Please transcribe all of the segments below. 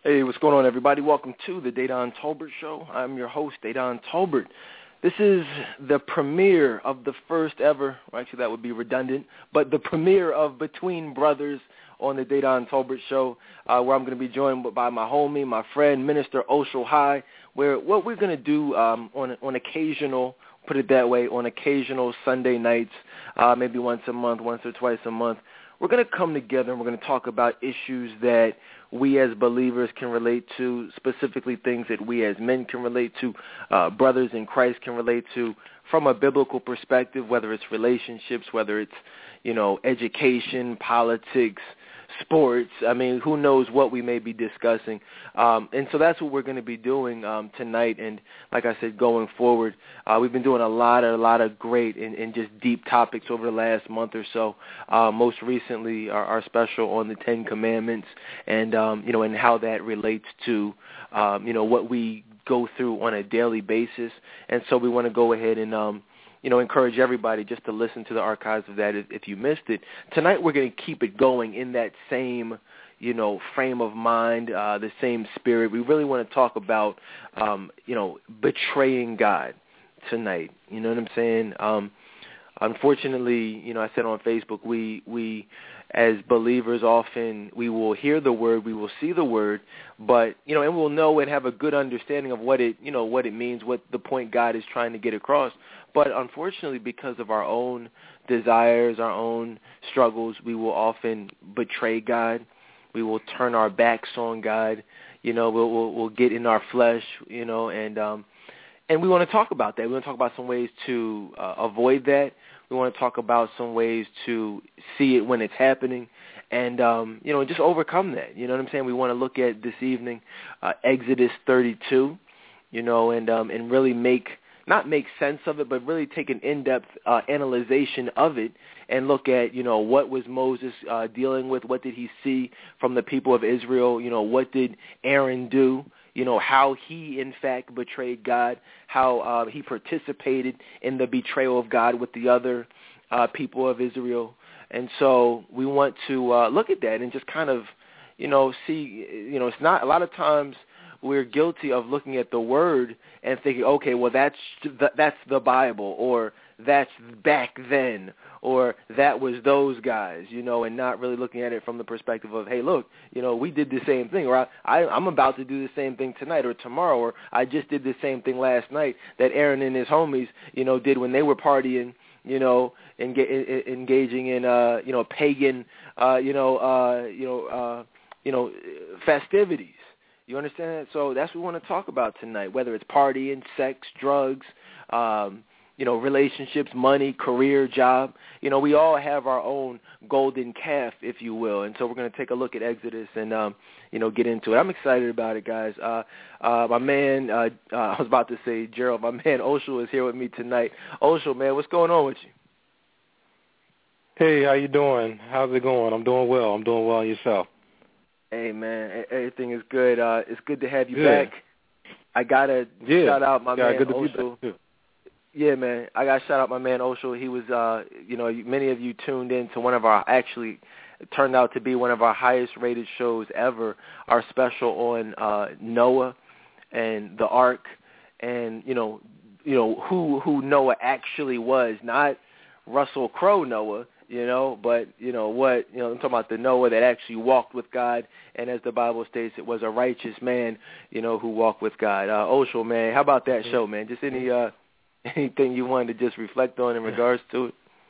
Hey, what's going on, everybody? Welcome to the Dedan Tolbert Show. I'm your host, Dedan Tolbert. This is the premiere of the first ever, well, actually that would be redundant, but the premiere of Between Brothers on the Dedan Tolbert Show, where I'm going to be joined by my homie, my friend, Minister Oshel High, where what we're going to do on occasional, put it that way, on occasional Sunday nights, maybe once a month, once or twice a month, we're going to come together and we're going to talk about issues that we as believers can relate to, specifically things that we as men can relate to, brothers in Christ can relate to, from a biblical perspective, whether it's relationships, whether it's, education, politics, sports. I mean, who knows what we may be discussing. And so that's what we're going to be doing tonight. And like I said, going forward, we've been doing a lot of great and just deep topics over the last month or so. Most recently, our special on the Ten Commandments and, and how that relates to, what we go through on a daily basis. And so we want to go ahead and, encourage everybody just to listen to the archives of that if you missed it. Tonight we're going to keep it going in that same, frame of mind, the same spirit. We really want to talk about, betraying God tonight. You know what I'm saying? Unfortunately, I said on Facebook, we as believers often we will hear the word, we will see the word, but and we'll know and have a good understanding of what it means, what the point God is trying to get across. But unfortunately, because of our own desires, our own struggles, we will often betray God. We will turn our backs on God. We'll get in our flesh. And we want to talk about that. We want to talk about some ways to avoid that. We want to talk about some ways to see it when it's happening, and just overcome that. You know what I'm saying? We want to look at this evening Exodus 32, and really not make sense of it, but really take an in-depth analyzation of it and look at, what was Moses dealing with? What did he see from the people of Israel? What did Aaron do? How he, in fact, betrayed God, how he participated in the betrayal of God with the other people of Israel. And so we want to look at that and just kind of, see, it's not, a lot of times we're guilty of looking at the word and thinking, okay, well, that's the Bible, or that's back then, or that was those guys, and not really looking at it from the perspective of, hey, look, we did the same thing, or I'm about to do the same thing tonight or tomorrow, or I just did the same thing last night that Aaron and his homies, did when they were partying, engaging in, pagan, festivities. You understand that? So that's what we want to talk about tonight, whether it's partying, sex, drugs, relationships, money, career, job. We all have our own golden calf, if you will. And so we're going to take a look at Exodus and, get into it. I'm excited about it, guys. My man, I was about to say Gerald, my man Oshel is here with me tonight. Oshel, man, what's going on with you? Hey, how you doing? How's it going? I'm doing well. I'm doing well. Yourself? Hey, man, everything is good. It's good to have you back. I got to shout out my man good to Oshel. be back, too. Yeah, man, I got to shout out my man Oshel. He was, many of you tuned in to one of our, actually, it turned out to be one of our highest-rated shows ever, our special on Noah and the Ark, and, who Noah actually was, not Russell Crowe Noah, but, I'm talking about the Noah that actually walked with God, and as the Bible states, it was a righteous man, who walked with God. Oshel, man, how about that show, man? Just anything you wanted to just reflect on in regards to it?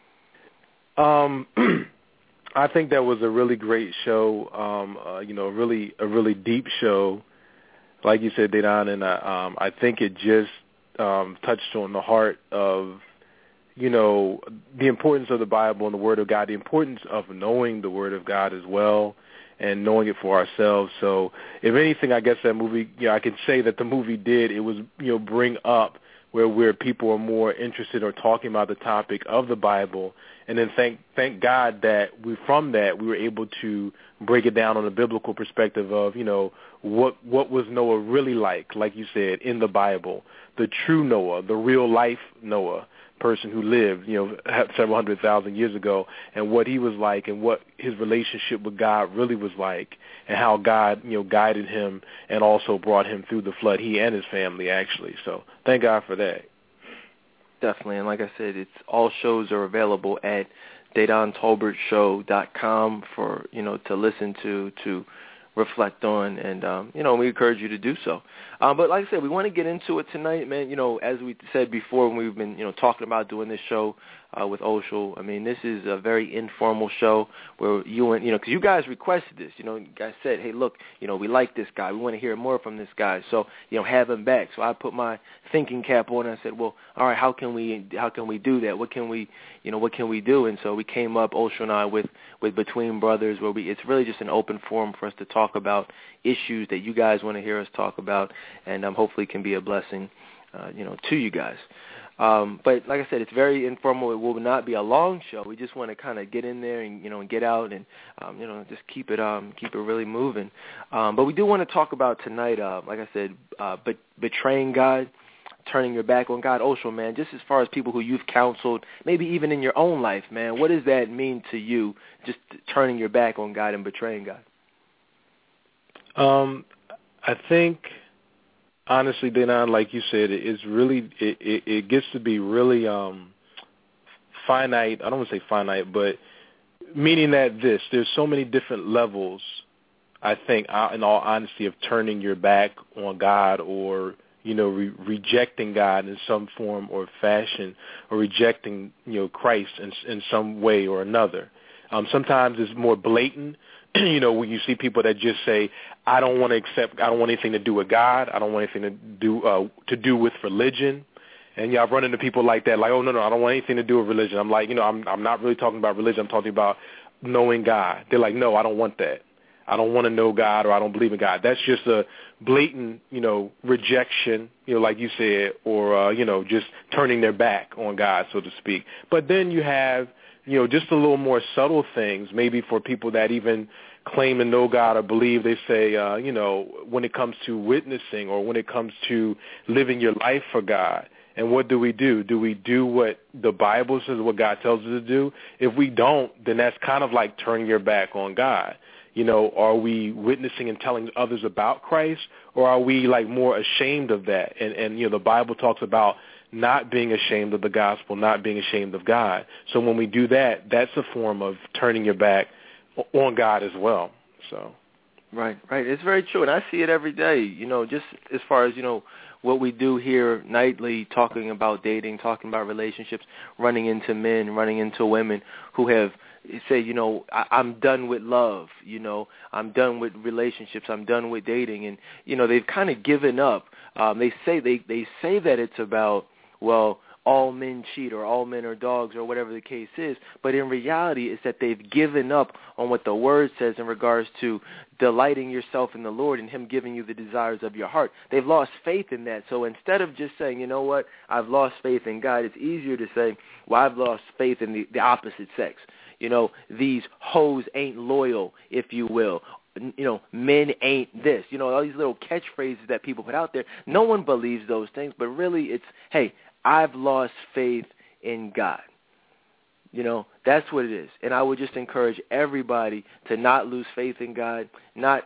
I think that was a really great show, a really deep show, like you said, Dedan, and I think it just touched on the heart of, the importance of the Bible and the Word of God, the importance of knowing the Word of God as well and knowing it for ourselves. So if anything, I guess that movie, I could say that the movie did, it was, bring up where people are more interested or talking about the topic of the Bible, and then thank God that we were able to break it down on a biblical perspective of, what was Noah really like you said, in the Bible, the true Noah, the real life Noah, person who lived, several 100,000 years ago, and what he was like and what his relationship with God really was like, and how God, guided him and also brought him through the flood, he and his family, actually. So thank God for that. Definitely, and like I said, all shows are available at DaDonTolbertShow.com for, to listen to reflect on, and, we encourage you to do so. But like I said, we want to get into it tonight, man. As we said before when we've been, talking about doing this show with Oshel, I mean, this is a very informal show where because you guys requested this, you guys said, hey, look, we like this guy. We want to hear more from this guy. So, have him back. So I put my thinking cap on and I said, well, all right, how can we do that? What can we do? And so we came up, Oshel and I, with Between Brothers, where it's really just an open forum for us to talk about issues that you guys want to hear us talk about, and hopefully can be a blessing, to you guys. But like I said, it's very informal. It will not be a long show. We just want to kind of get in there and and get out and just keep it really moving. But we do want to talk about tonight, like I said, betraying God, turning your back on God. Oshel, man, just as far as people who you've counseled, maybe even in your own life, man, what does that mean to you? Just turning your back on God and betraying God. I think, honestly, Denon, like you said, it's really it gets to be really finite. I don't want to say finite, but meaning that there's so many different levels, I think, in all honesty, of turning your back on God, or rejecting God in some form or fashion, or rejecting Christ in some way or another. Sometimes it's more blatant. When you see people that just say, I don't want anything to do with God. I don't want anything to do with religion. And I've run into people like that, like, oh, no, I don't want anything to do with religion. I'm like, I'm not really talking about religion. I'm talking about knowing God. They're like, no, I don't want that. I don't want to know God, or I don't believe in God. That's just a blatant, rejection, like you said, or, just turning their back on God, so to speak. But then you have, just a little more subtle things, maybe for people that even claim to know God or believe. They say, when it comes to witnessing, or when it comes to living your life for God, and what do we do? Do we do what the Bible says, what God tells us to do? If we don't, then that's kind of like turning your back on God. Are we witnessing and telling others about Christ, or are we like more ashamed of that? And the Bible talks about not being ashamed of the gospel, not being ashamed of God. So when we do that, that's a form of turning your back on God as well. So, right. It's very true, and I see it every day. Just as far as what we do here nightly, talking about dating, talking about relationships, running into men, running into women who have say, I'm done with love, I'm done with relationships, I'm done with dating, and they've kind of given up. They say that it's about, well, all men cheat, or all men are dogs, or whatever the case is, but in reality it's that they've given up on what the Word says in regards to delighting yourself in the Lord and Him giving you the desires of your heart. They've lost faith in that. So instead of just saying, you know what, I've lost faith in God, it's easier to say, well, I've lost faith in the opposite sex. These hoes ain't loyal, if you will. Men ain't this. All these little catchphrases that people put out there. No one believes those things, but really it's, hey, I've lost faith in God. That's what it is. And I would just encourage everybody to not lose faith in God, not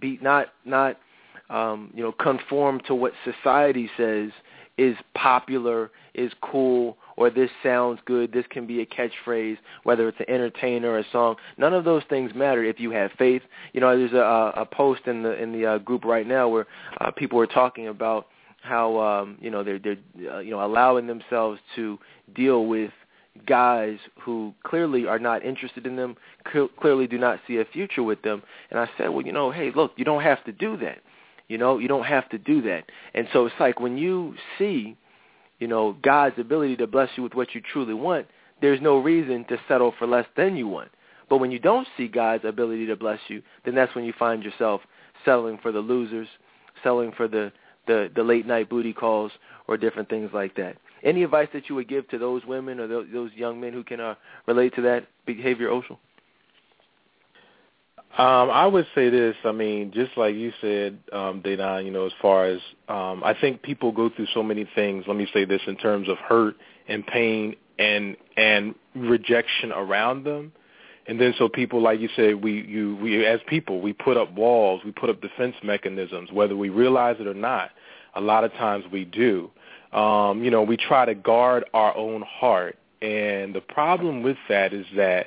conform to what society says is popular, is cool, or this sounds good, this can be a catchphrase, whether it's an entertainer or a song. None of those things matter if you have faith. There's a post in the group right now where people are talking about how they're allowing themselves to deal with guys who clearly are not interested in them, clearly do not see a future with them. And I said, well, hey, look, you don't have to do that. You don't have to do that. And so it's like when you see, God's ability to bless you with what you truly want, there's no reason to settle for less than you want. But when you don't see God's ability to bless you, then that's when you find yourself settling for the losers, settling for the late night booty calls, or different things like that. Any advice that you would give to those women or those young men who can relate to that behavior, Oshel? I would say this. I mean, just like you said, Dedan, as far as I think people go through so many things. Let me say this in terms of hurt and pain and rejection around them. And then so people, like you said, we as people, we put up walls, we put up defense mechanisms, whether we realize it or not. A lot of times we do. We try to guard our own heart. And the problem with that is that,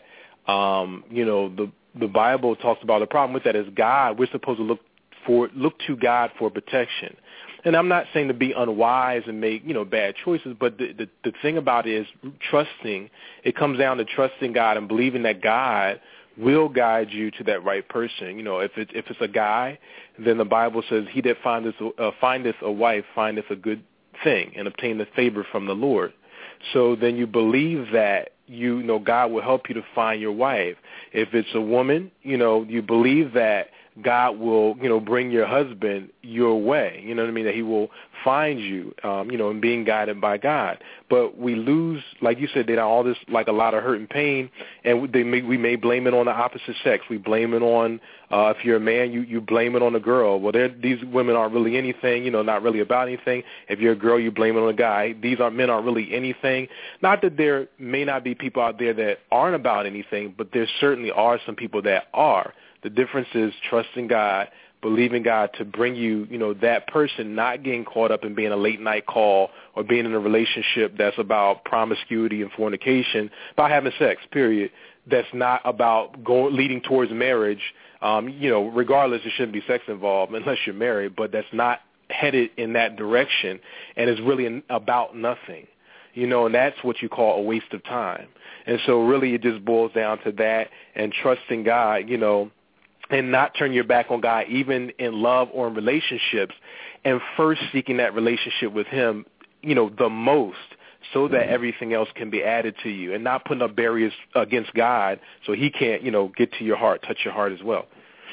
the Bible talks about the problem with that is God. We're supposed to look to God for protection. And I'm not saying to be unwise and make, bad choices, but the thing about it is trusting. It comes down to trusting God and believing that God will guide you to that right person. If it's a guy, then the Bible says, he that findeth a wife findeth a good thing and obtaineth favor from the Lord. So then you believe that God will help you to find your wife. If it's a woman, you believe that God will, bring your husband your way. You know what I mean? That he will find you, and being guided by God. But we lose, like you said, all this, like a lot of hurt and pain, and we may blame it on the opposite sex. We blame it on, if you're a man, you blame it on the girl. Well, these women aren't really anything, not really about anything. If you're a girl, you blame it on a guy. Men aren't really anything. Not that there may not be people out there that aren't about anything, but there certainly are some people that are. The difference is trusting God, believing God to bring you, that person, not getting caught up in being a late night call or being in a relationship that's about promiscuity and fornication, about having sex, period. That's not about leading towards marriage. Regardless, there shouldn't be sex involved unless you're married, but that's not headed in that direction and is really about nothing. And that's what you call a waste of time. And so really it just boils down to that and trusting God, and not turn your back on God, even in love or in relationships, and first seeking that relationship with him, the most, so that everything else can be added to you, and not putting up barriers against God so he can't, get to your heart, touch your heart as well.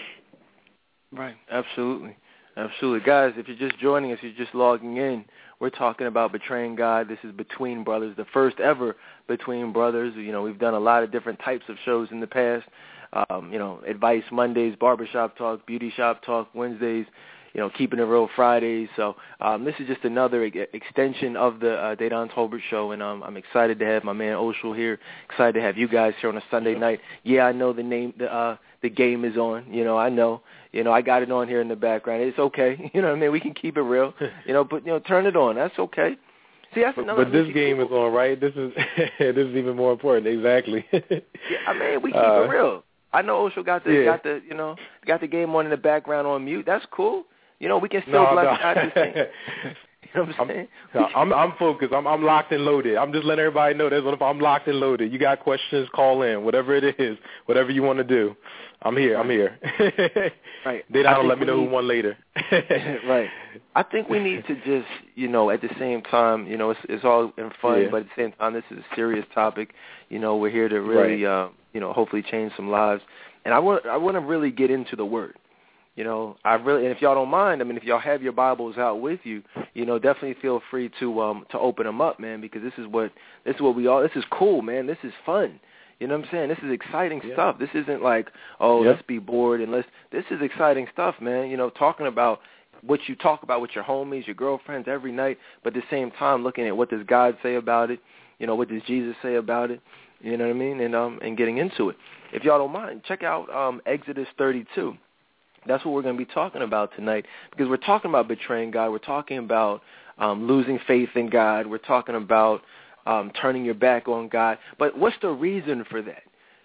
Right, absolutely. Absolutely. Guys, if you're just joining us, you're just logging in, we're talking about Betraying God. This is Between Brothers, the first ever Between Brothers. We've done a lot of different types of shows in the past. Advice Mondays, Barbershop Talk, Beauty Shop Talk Wednesdays, Keeping It Real Fridays. So this is just another extension of the Dedan Tolbert Show, and I'm excited to have my man Oshul here, excited to have you guys here on a Sunday night. Yeah, I know the game is on. I know. I got it on here in the background. It's okay. We can keep it real. But turn it on. That's okay. See, that's another. But this game is on, right? This is even more important. Exactly. Yeah, we keep it real. I know Oshul got the game on in the background on mute. That's cool. We can still bless God this thing. You know what I'm saying? I'm focused. I'm locked and loaded. I'm just letting everybody know that I'm locked and loaded. You got questions, call in. Whatever it is, whatever you want to do, I'm here. I'm here. Right. They don't let me know who won later. Right. I think we need to just, at the same time, it's all in fun, but at the same time, this is a serious topic. We're here to really, hopefully change some lives. And I want to really get into the Word. And if y'all don't mind, if y'all have your Bibles out with you, definitely feel free to open them up, man, because this is what this is cool, man. This is fun. You know what I'm saying? This is exciting stuff. This isn't like, let's be bored and this is exciting stuff, man. Talking about what you talk about with your homies, your girlfriends every night, but at the same time looking at what does God say about it? What does Jesus say about it? You know what I mean? And getting into it. If y'all don't mind, check out Exodus 32. That's what we're going to be talking about tonight, because we're talking about betraying God. We're talking about losing faith in God. We're talking about turning your back on God. But what's the reason for that?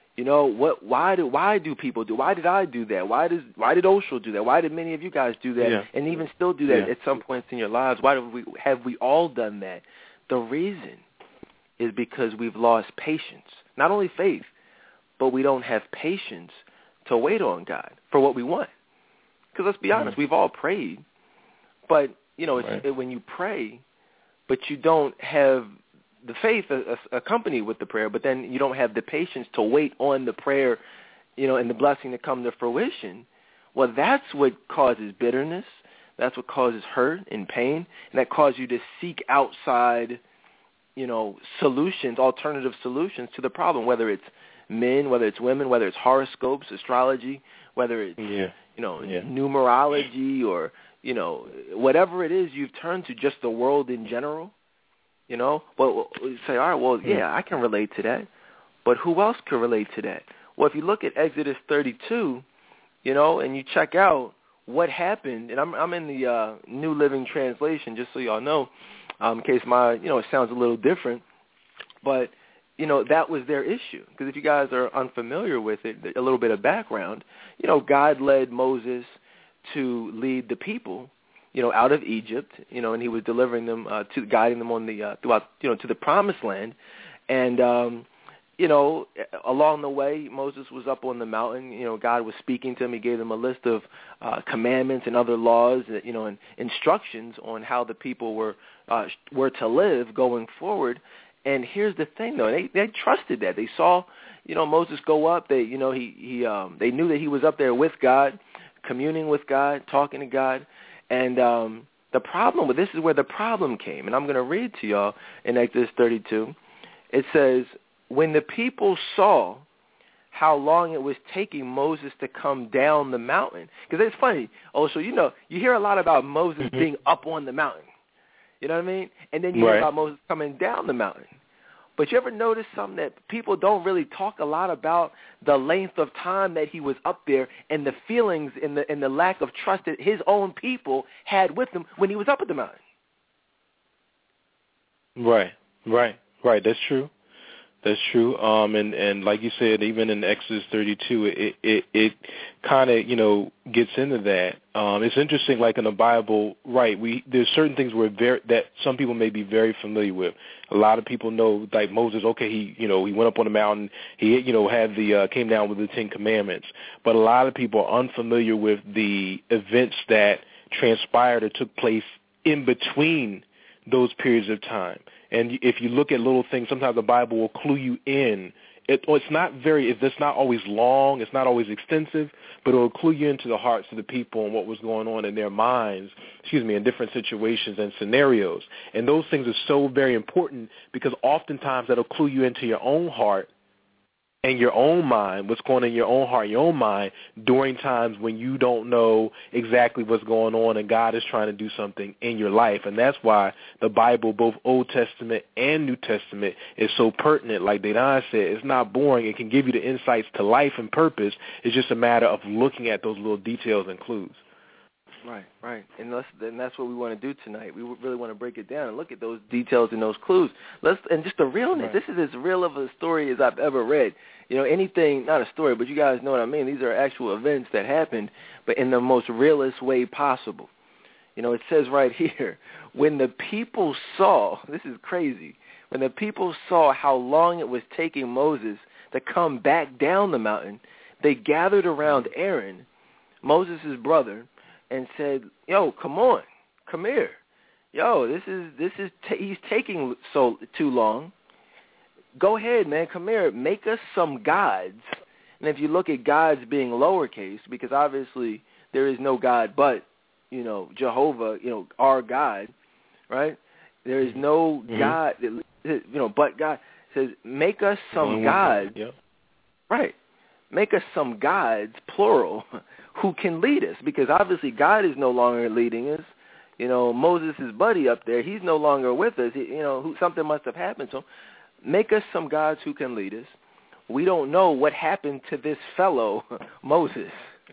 Why do people do? Why did I do that? Why did Oshul do that? Why did many of you guys do that? Yeah. And even still do that at some points in your lives? Why have we all done that? The reason is because we've lost patience. Not only faith, but we don't have patience to wait on God for what we want. Because let's be honest, we've all prayed, but it's when you pray, but you don't have the faith accompanied with the prayer, but then you don't have the patience to wait on the prayer, and the blessing to come to fruition. Well, that's what causes bitterness. That's what causes hurt and pain, and that causes you to seek outside, solutions, alternative solutions to the problem, whether it's men, whether it's women, whether it's horoscopes, astrology, whether it's numerology, or whatever it is you've turned to, just the world in general. But you say, all right, well, I can relate to that. But who else can relate to that? Well, if you look at Exodus 32, and you check out what happened, and I'm in the New Living Translation, just so y'all know, in case it sounds a little different, but that was their issue. Because if you guys are unfamiliar with it, a little bit of background, God led Moses to lead the people, out of Egypt, and he was delivering them, guiding them on the throughout, to the Promised Land, and along the way, Moses was up on the mountain. God was speaking to him. He gave them a list of commandments and other laws, and instructions on how the people were to live going forward. And here's the thing, though: they trusted that. They saw, Moses go up. They knew that he was up there with God, communing with God, talking to God. And this is where the problem came. And I'm going to read to y'all in Exodus 32. It says, when the people saw how long it was taking Moses to come down the mountain, because it's funny. Also, you hear a lot about Moses being up on the mountain. You know what I mean? And then you hear about Moses coming down the mountain. But you ever notice something that people don't really talk a lot about, the length of time that he was up there and the feelings and the lack of trust that his own people had with him when he was up at the mountain. Right. That's true. And like you said, even in Exodus 32, it kind of, gets into that. It's interesting, like in the Bible, right, there's certain things that some people may be very familiar with. A lot of people know, like Moses, okay, he went up on the mountain, he, had came down with the 10 Commandments. But a lot of people are unfamiliar with the events that transpired or took place in between those periods of time. And if you look at little things, sometimes the Bible will clue you in. It's not always long, it's not always extensive, but it will clue you into the hearts of the people and what was going on in their minds, in different situations and scenarios. And those things are so very important because oftentimes that'll clue you into your own heart and your own mind, what's going on in your own heart, your own mind, during times when you don't know exactly what's going on and God is trying to do something in your life. And that's why the Bible, both Old Testament and New Testament, is so pertinent. Like Dedan said, it's not boring. It can give you the insights to life and purpose. It's just a matter of looking at those little details and clues. Right. And that's what we want to do tonight. We really want to break it down and look at those details and those clues. And just the realness. Right. This is as real of a story as I've ever read. Anything, not a story, but you guys know what I mean. These are actual events that happened, but in the most realist way possible. It says right here, when the people saw, this is crazy, when the people saw how long it was taking Moses to come back down the mountain, they gathered around Aaron, Moses' brother, and said, "Yo, come here. Yo, he's taking too long. Go ahead, man, come here. Make us some gods." And if you look at gods being lowercase, because obviously there is no God but, Jehovah, our God, right? There is no God, but God. It says, make us some gods. Yep. Right. Make us some gods, plural, who can lead us, because obviously God is no longer leading us. Moses' buddy up there, he's no longer with us. Something must have happened to him. Make us some gods who can lead us. We don't know what happened to this fellow, Moses.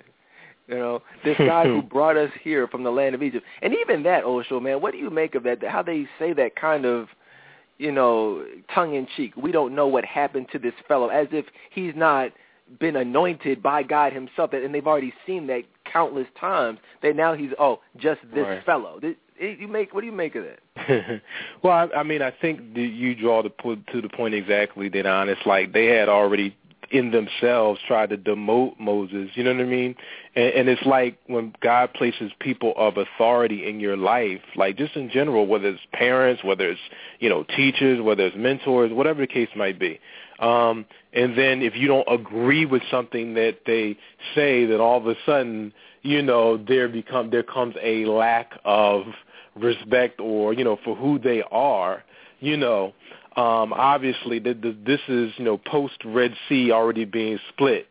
This guy who brought us here from the land of Egypt. And even that, Osho, man, what do you make of that? How they say that kind of, tongue-in-cheek. We don't know what happened to this fellow, as if he's not been anointed by God himself, and they've already seen that countless times, that now he's, just this fellow. What do you make of that? Well, I think you draw to the point exactly, Dedan. It's like they had already in themselves tried to demote Moses, you know what I mean? And it's like when God places people of authority in your life, like just in general, whether it's parents, whether it's, teachers, whether it's mentors, whatever the case might be. And then if you don't agree with something that they say, then all of a sudden, there comes a lack of respect or, for who they are, obviously this is, post Red Sea already being split,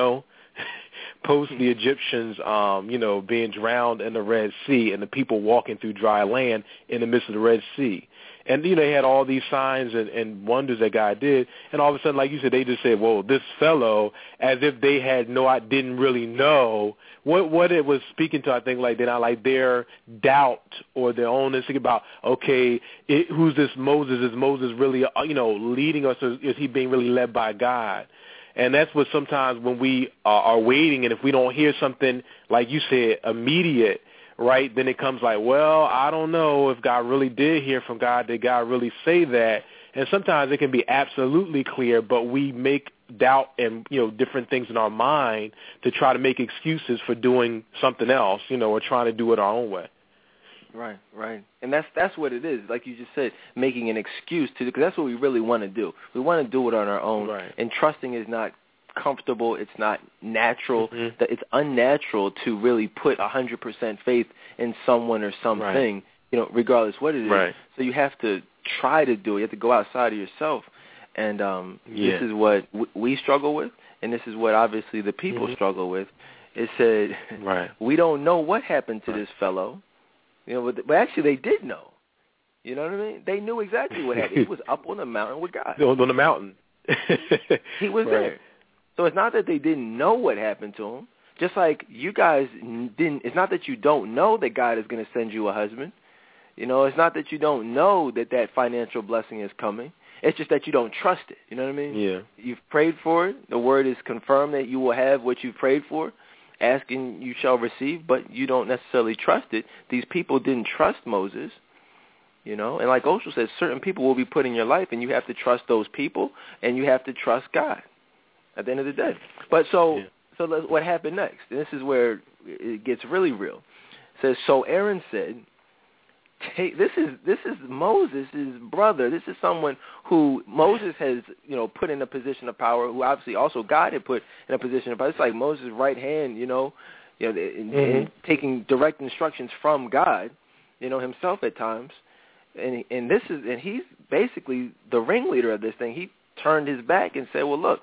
post the Egyptians, being drowned in the Red Sea and the people walking through dry land in the midst of the Red Sea. And, they had all these signs and wonders that God did. And all of a sudden, like you said, they just said, well, this fellow, as if they didn't really know what it was speaking to. I think like their doubt or their own thinking about, okay, who's this Moses? Is Moses really, leading us? Or is he being really led by God? And that's what sometimes when we are waiting, and if we don't hear something, like you said, immediate, right, then it comes like, well, I don't know if God really did hear from God. Did God really say that? And sometimes it can be absolutely clear, but we make doubt and, different things in our mind to try to make excuses for doing something else, or trying to do it our own way. Right. And that's what it is. Like you just said, making an excuse because that's what we really want to do. We want to do it on our own. Right. And trusting is not comfortable. It's not natural. Mm-hmm. It's unnatural to really put 100% faith in someone or something, right. Regardless what it is. Right. So you have to try to do it. You have to go outside of yourself. And this is what we struggle with, and this is what obviously the people struggle with. It said, right. we don't know what happened to this fellow. But actually they did know. You know what I mean? They knew exactly what happened. He was up on the mountain with God. On the mountain. He was there. So it's not that they didn't know what happened to him. Just like you guys didn't. It's not that you don't know that God is going to send you a husband. It's not that you don't know that financial blessing is coming. It's just that you don't trust it. You know what I mean? Yeah. You've prayed for it. The word is confirmed that you will have what you've prayed for. Ask and you shall receive, but you don't necessarily trust it. These people didn't trust Moses, and like Osho says, certain people will be put in your life, and you have to trust those people, and you have to trust God at the end of the day. But so what happened next? And this is where it gets really real. It says, so Aaron said, this is Moses' brother. This is someone who Moses has, put in a position of power, who obviously also God had put in a position of power. It's like Moses' right hand, and taking direct instructions from God, himself at times. And he's basically the ringleader of this thing. He turned his back and said, well, look,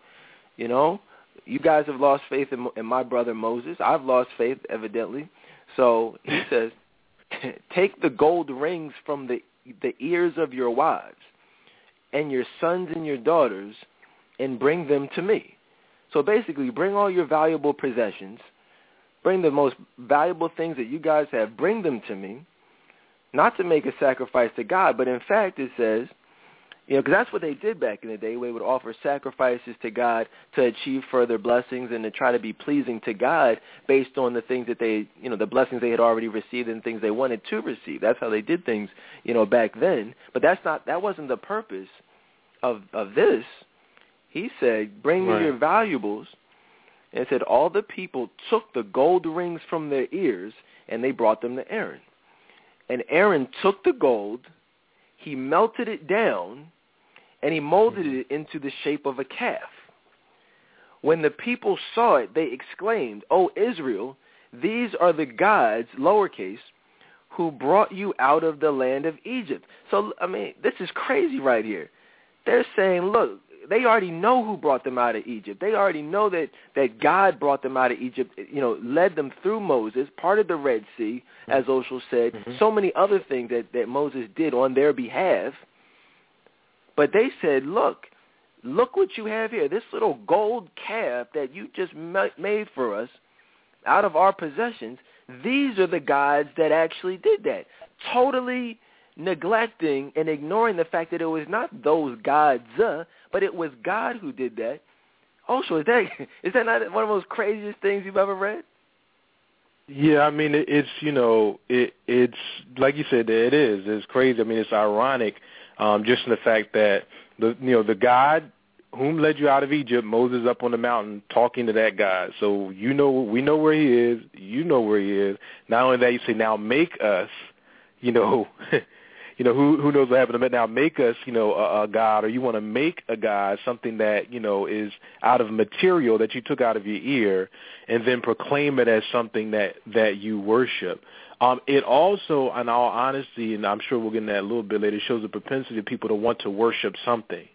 you guys have lost faith in my brother Moses. I've lost faith, evidently. So he says, take the gold rings from the ears of your wives and your sons and your daughters and bring them to me. So basically, bring all your valuable possessions, bring the most valuable things that you guys have, bring them to me, not to make a sacrifice to God, but in fact it says, because that's what they did back in the day. They would offer sacrifices to God to achieve further blessings and to try to be pleasing to God based on the things that they, the blessings they had already received and things they wanted to receive. That's how they did things, back then. But that wasn't the purpose of this. He said, bring me your valuables. And it said all the people took the gold rings from their ears and they brought them to Aaron. And Aaron took the gold, he melted it down, and he molded it into the shape of a calf. When the people saw it, they exclaimed, "O Israel, these are the gods, lowercase, who brought you out of the land of Egypt." So, this is crazy right here. They're saying, look, they already know who brought them out of Egypt. They already know that God brought them out of Egypt, led them through Moses, parted the Red Sea, as Osho said, so many other things that Moses did on their behalf. But they said, look what you have here, this little gold calf that you just made for us out of our possessions. These are the gods that actually did that, totally neglecting and ignoring the fact that it was not those gods, but it was God who did that. Also, is that not one of the most craziest things you've ever read? Yeah, it's like you said, it is. It's crazy. It's ironic, just in the fact that the God whom led you out of Egypt, Moses up on the mountain talking to that God. So we know where he is. You know where he is. Not only that, you say, now make us, who knows what happened to now make us, a god, or you want to make a god, something that, is out of material that you took out of your ear, and then proclaim it as something that you worship. It also, in all honesty, and I'm sure we'll get into that a little bit later, shows the propensity of people to want to worship something,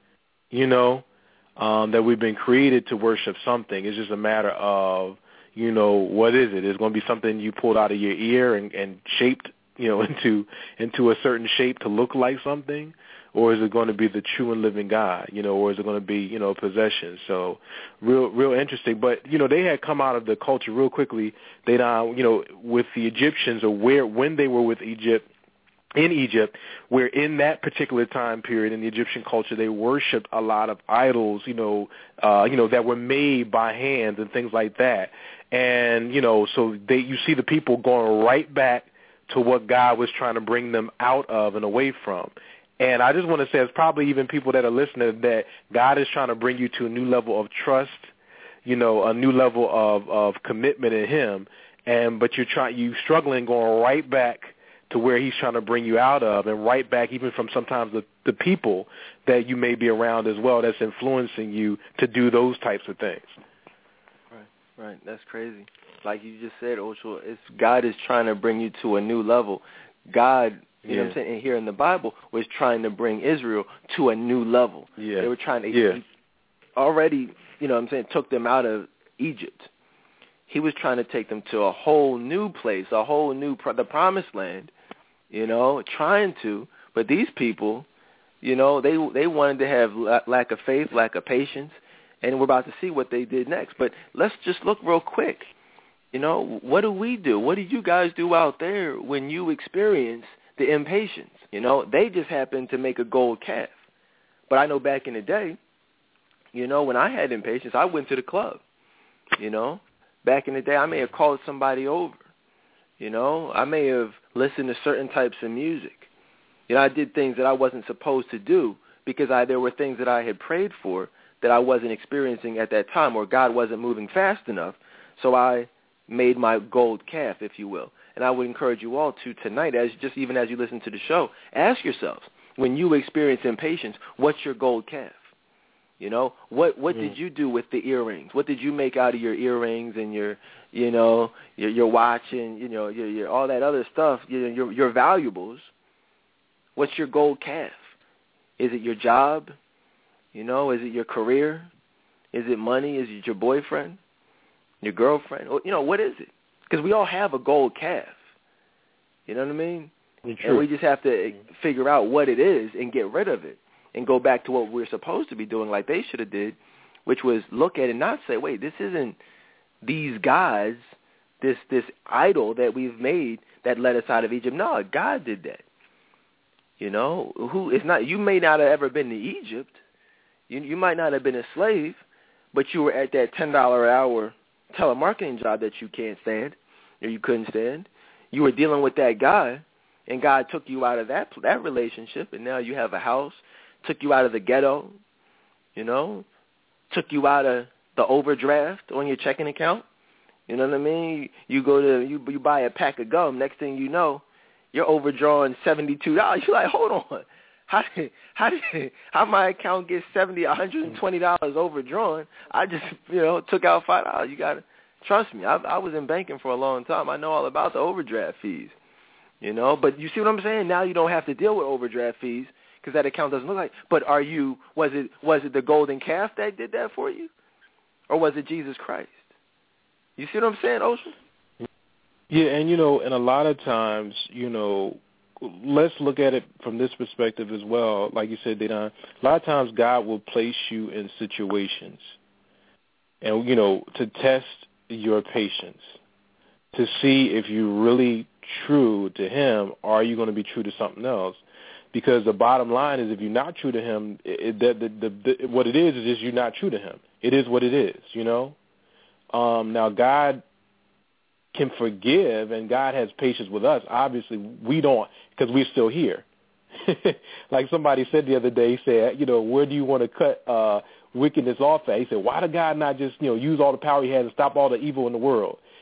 that we've been created to worship something. It's just a matter of, what is it? It's going to be something you pulled out of your ear and shaped, into a certain shape to look like something, or is it going to be the true and living God, or is it going to be, possession? So real interesting. But, they had come out of the culture real quickly. They, with the Egyptians, or when they were with Egypt, in Egypt, where in that particular time period in the Egyptian culture, they worshipped a lot of idols, that were made by hands and things like that. And, so you see the people going right back to what God was trying to bring them out of and away from. And I just want to say, it's probably even people that are listening, that God is trying to bring you to a new level of trust, a new level of commitment in Him. But you struggling going right back to where He's trying to bring you out of, and right back even from sometimes the people that you may be around as well that's influencing you to do those types of things. Right. That's crazy. Like you just said, Ocho, God is trying to bring you to a new level. God, you know what I'm saying, and here in the Bible, was trying to bring Israel to a new level. Yeah. They were trying to, he already, took them out of Egypt. He was trying to take them to a whole new place, a whole new, the promised land, trying to. But these people, they wanted to have lack of faith, lack of patience, and we're about to see what they did next. But let's just look real quick. What do we do? What do you guys do out there when you experience the impatience? They just happened to make a gold calf. But I know back in the day, when I had impatience, I went to the club. Back in the day, I may have called somebody over. I may have listened to certain types of music. I did things that I wasn't supposed to do because there were things that I had prayed for that I wasn't experiencing at that time, or God wasn't moving fast enough. So I made my gold calf, if you will. And I would encourage you all to tonight, even as you listen to the show, ask yourselves, when you experience impatience, what's your gold calf? What did you do with the earrings? What did you make out of your earrings and your watch and your all that other stuff? Your valuables. What's your gold calf? Is it your job? Is it your career? Is it money? Is it your boyfriend? Your girlfriend? What is it? Because we all have a gold calf. You know what I mean? And we just have to figure out what it is and get rid of it and go back to what we're supposed to be doing like they should have did, which was look at it and not say, wait, this isn't these guys, this idol that we've made that led us out of Egypt. No, God did that. It's not, you may not have ever been to Egypt. You might not have been a slave, but you were at that $10 an hour telemarketing job that you can't stand or you couldn't stand. You were dealing with that guy, and God took you out of that relationship, and now you have a house, took you out of the ghetto, took you out of the overdraft on your checking account. You know what I mean? You go to you buy a pack of gum. Next thing you know, you're overdrawing $72. You're like, hold on. How my account gets $120 overdrawn? I just, took out $5. You got to trust me. I was in banking for a long time. I know all about the overdraft fees, But you see what I'm saying? Now you don't have to deal with overdraft fees because that account doesn't look like. But was it the golden calf that did that for you, or was it Jesus Christ? You see what I'm saying, Ocean? Yeah, and and a lot of times, let's look at it from this perspective as well. Like you said, Dedan, a lot of times God will place you in situations and, to test your patience, to see if you're really true to Him or are you going to be true to something else. Because the bottom line is if you're not true to Him, what it is just you're not true to Him. It is what it is, Now, God can forgive, and God has patience with us. Obviously, we don't, because we're still here. Like somebody said the other day, he said, where do you want to cut wickedness off at? He said, why did God not just, use all the power He has to stop all the evil in the world?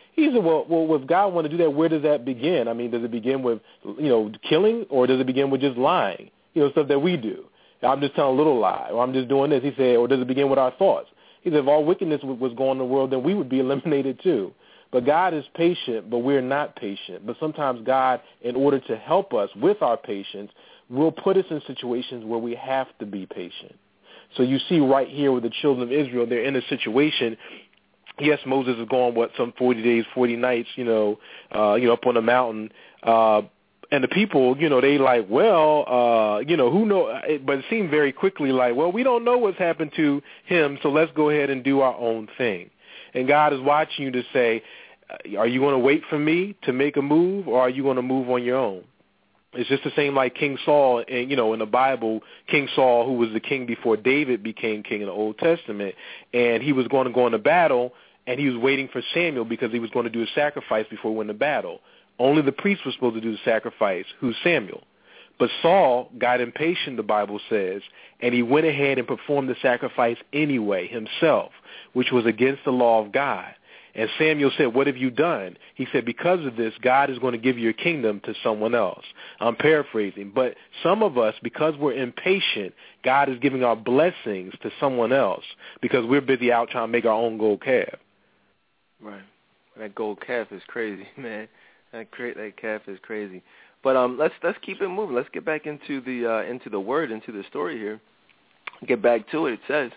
He said, well, if God want to do that, where does that begin? I mean, does it begin with, killing, or does it begin with just lying? Stuff that we do. I'm just telling a little lie, or I'm just doing this. He said, or does it begin with our thoughts? He said, if all wickedness was going in the world, then we would be eliminated too. But God is patient, but we're not patient. But sometimes God, in order to help us with our patience, will put us in situations where we have to be patient. So you see right here with the children of Israel, they're in a situation. Yes, Moses is going, some 40 days, 40 nights, up on the mountain. And the people, they like, well, who know? But it seemed very quickly like, well, we don't know what's happened to him, so let's go ahead and do our own thing. And God is watching you to say, are you going to wait for me to make a move, or are you going to move on your own? It's just the same like King Saul, and in the Bible, King Saul, who was the king before David became king in the Old Testament, and he was going to go into battle, and he was waiting for Samuel because he was going to do a sacrifice before he went to battle. Only the priest was supposed to do the sacrifice, who's Samuel. But Saul got impatient, the Bible says, and he went ahead and performed the sacrifice anyway himself, which was against the law of God. And Samuel said, what have you done? He said, because of this, God is going to give your kingdom to someone else. I'm paraphrasing. But some of us, because we're impatient, God is giving our blessings to someone else because we're busy out trying to make our own gold calf. Right. That gold calf is crazy, man. That calf is crazy. But let's keep it moving. Let's get back into the word, into the story here. Get back to it. It says,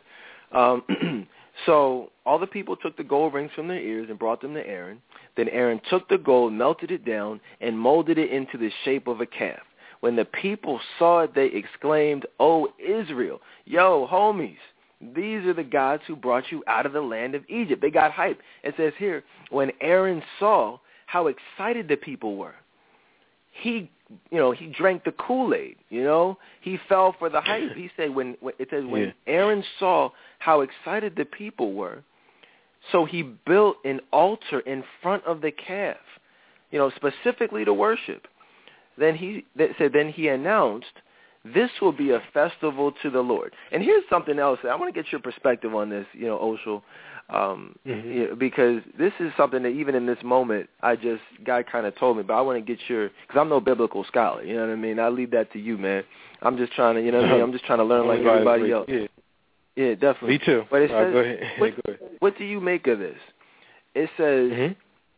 so all the people took the gold rings from their ears and brought them to Aaron. Then Aaron took the gold, melted it down, and molded it into the shape of a calf. When the people saw it, they exclaimed, "O Israel, yo, homies, these are the gods who brought you out of the land of Egypt." They got hype. It says here, when Aaron saw how excited the people were, he drank the Kool-Aid, he fell for the hype. He said when Aaron saw how excited the people were, so he built an altar in front of the calf, specifically to worship. Then he announced, this will be a festival to the Lord. And here's something else. I want to get your perspective on this, Oshel, because this is something that even in this moment, God kind of told me, but I want to get because I'm no biblical scholar, you know what I mean? I leave that to you, man. I'm just trying to, I'm just trying to learn like everybody else. Yeah, definitely. Me too. But it says, go ahead. What do you make of this? It says,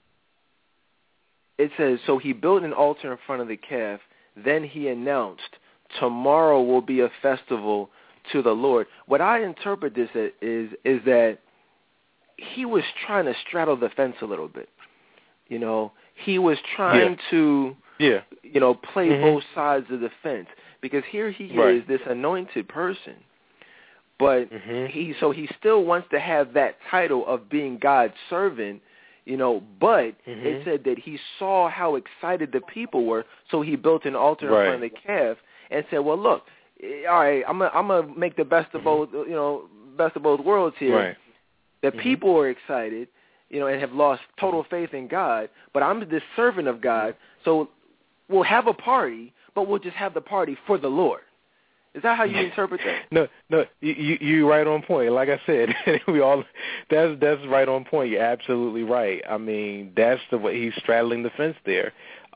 so he built an altar in front of the calf. Then he announced, tomorrow will be a festival to the Lord. What I interpret this is that he was trying to straddle the fence a little bit. He was trying to, play both sides of the fence, because here he is, this anointed person, but he still wants to have that title of being God's servant, but it said that he saw how excited the people were, so he built an altar in front of the calf and said, well, look, all right, I'm gonna make the best of both, best of both worlds here. Right. The people are excited, and have lost total faith in God, but I'm the servant of God, so we'll have a party, but we'll just have the party for the Lord. Is that how you interpret that? No, you right on point. Like I said, that's right on point. You're absolutely right. I mean, that's the way he's straddling the fence there.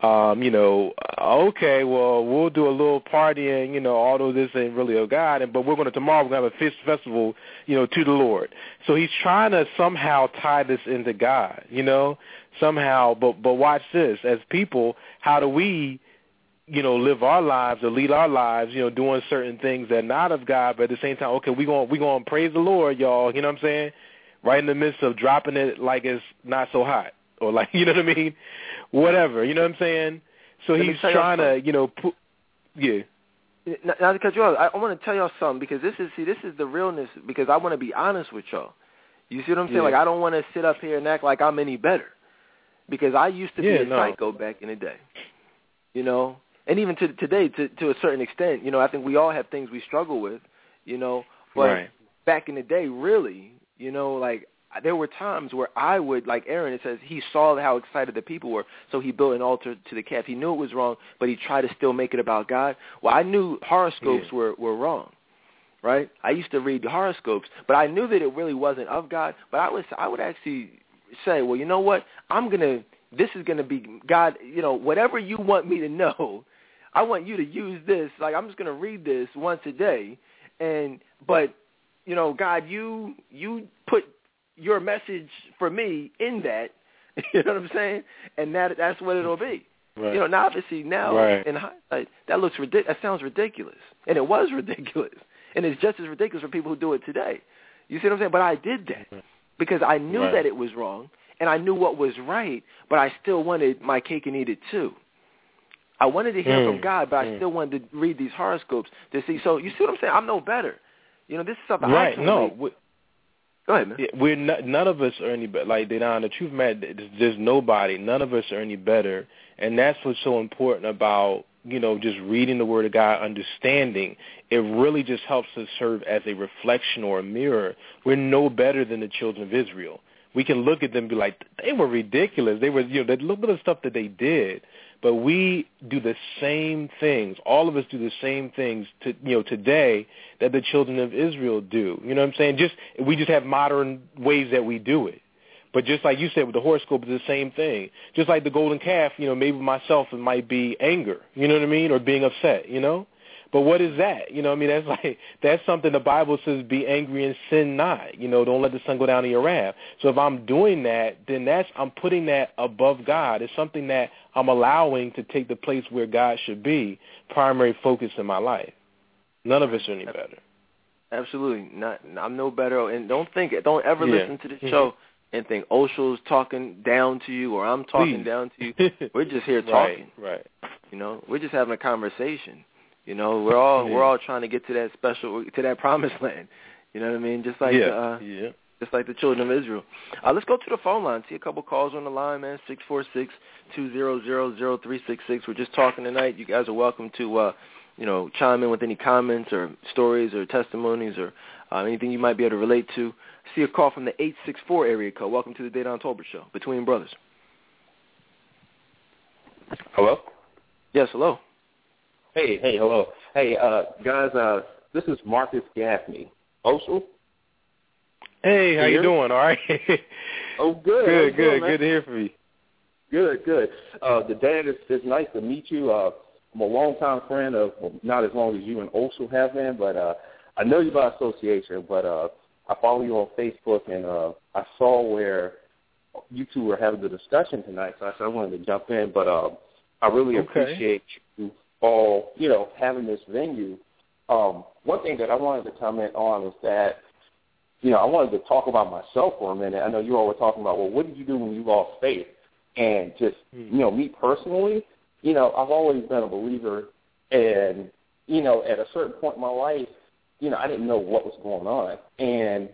Okay, well, we'll do a little partying, although this ain't really of God, but tomorrow we're going to have a festival, to the Lord. So he's trying to somehow tie this into God, somehow, but watch this. As people, how do we, live our lives or lead our lives, doing certain things that are not of God, but at the same time, okay, we're going to praise the Lord, y'all, you know what I'm saying? Right in the midst of dropping it like it's not so hot, or like, you know what I mean? Whatever, you know what I'm saying? So he's trying to, Not to cut you off, I want to tell y'all something, because this is the realness, because I want to be honest with y'all. You see what I'm saying? Like, I don't want to sit up here and act like I'm any better, because I used to be a psycho back in the day, and even to today, to a certain extent, I think we all have things we struggle with, but back in the day, really, like, there were times where I would, like Aaron, it says he saw how excited the people were, so he built an altar to the calf. He knew it was wrong, but he tried to still make it about God. Well, I knew horoscopes were wrong, right? I used to read the horoscopes, but I knew that it really wasn't of God. But I would actually say, well, you know what, this is gonna be God. You know, whatever you want me to know, I want you to use this. Like, I'm just gonna read this once a day, but you know, God, you put your message for me in that. You know what I'm saying? And that's what it'll be. Right. You know, now obviously in hindsight, that sounds ridiculous, and it was ridiculous, and it's just as ridiculous for people who do it today. You see what I'm saying? But I did that because I knew that it was wrong, and I knew what was right, but I still wanted my cake and eat it too. I wanted to hear from God, but I still wanted to read these horoscopes to see. So you see what I'm saying? I'm no better. You know, this is something I can relate. Go ahead, man. We're none of us are any better. Like, Dedan, the truth, man, there's nobody. None of us are any better, and that's what's so important about, you know, just reading the Word of God, understanding. It really just helps us serve as a reflection or a mirror. We're no better than the children of Israel. We can look at them and be like, they were ridiculous. They were, you know, look at the stuff that they did. But we do the same things. All of us do the same things today that the children of Israel do. You know what I'm saying? We just have modern ways that we do it. But just like you said with the horoscope, it's the same thing. Just like the golden calf, you know, maybe myself, it might be anger, you know what I mean, or being upset, you know. But what is that? You know what I mean? That's something the Bible says, be angry and sin not. You know, don't let the sun go down in your wrath. So if I'm doing that, then I'm putting that above God. It's something that I'm allowing to take the place where God should be, primary focus in my life. None of us are any better. Absolutely. I'm no better. And don't ever listen to the show and think Osho's talking down to you or I'm talking down to you. We're just here talking. Right. You know, we're just having a conversation. You know, we're all trying to get to that promised land. You know what I mean? Just like the children of Israel. Let's go to the phone line. See a couple calls on the line, man. 646-200-0366. We're just talking tonight. You guys are welcome to chime in with any comments or stories or testimonies or anything you might be able to relate to. See a call from the 864 area code. Welcome to the Dedan Tolbert Show, Between Brothers. Hello? Yes, hello. Hey, hello. Hey, guys, this is Marcus Gaffney. Osho? Hey, how you doing? All right? Oh, good. Good to hear from you. Good. Dad, it's nice to meet you. I'm a longtime friend of, not as long as you and Osho have been, but I know you by association, but I follow you on Facebook, and I saw where you two were having the discussion tonight, so I wanted to jump in, but I really appreciate you all, having this venue. One thing that I wanted to comment on is that, I wanted to talk about myself for a minute. I know you all were talking about, well, what did you do when you lost faith? And just, me personally, I've always been a believer, and, at a certain point in my life, I didn't know what was going on. And,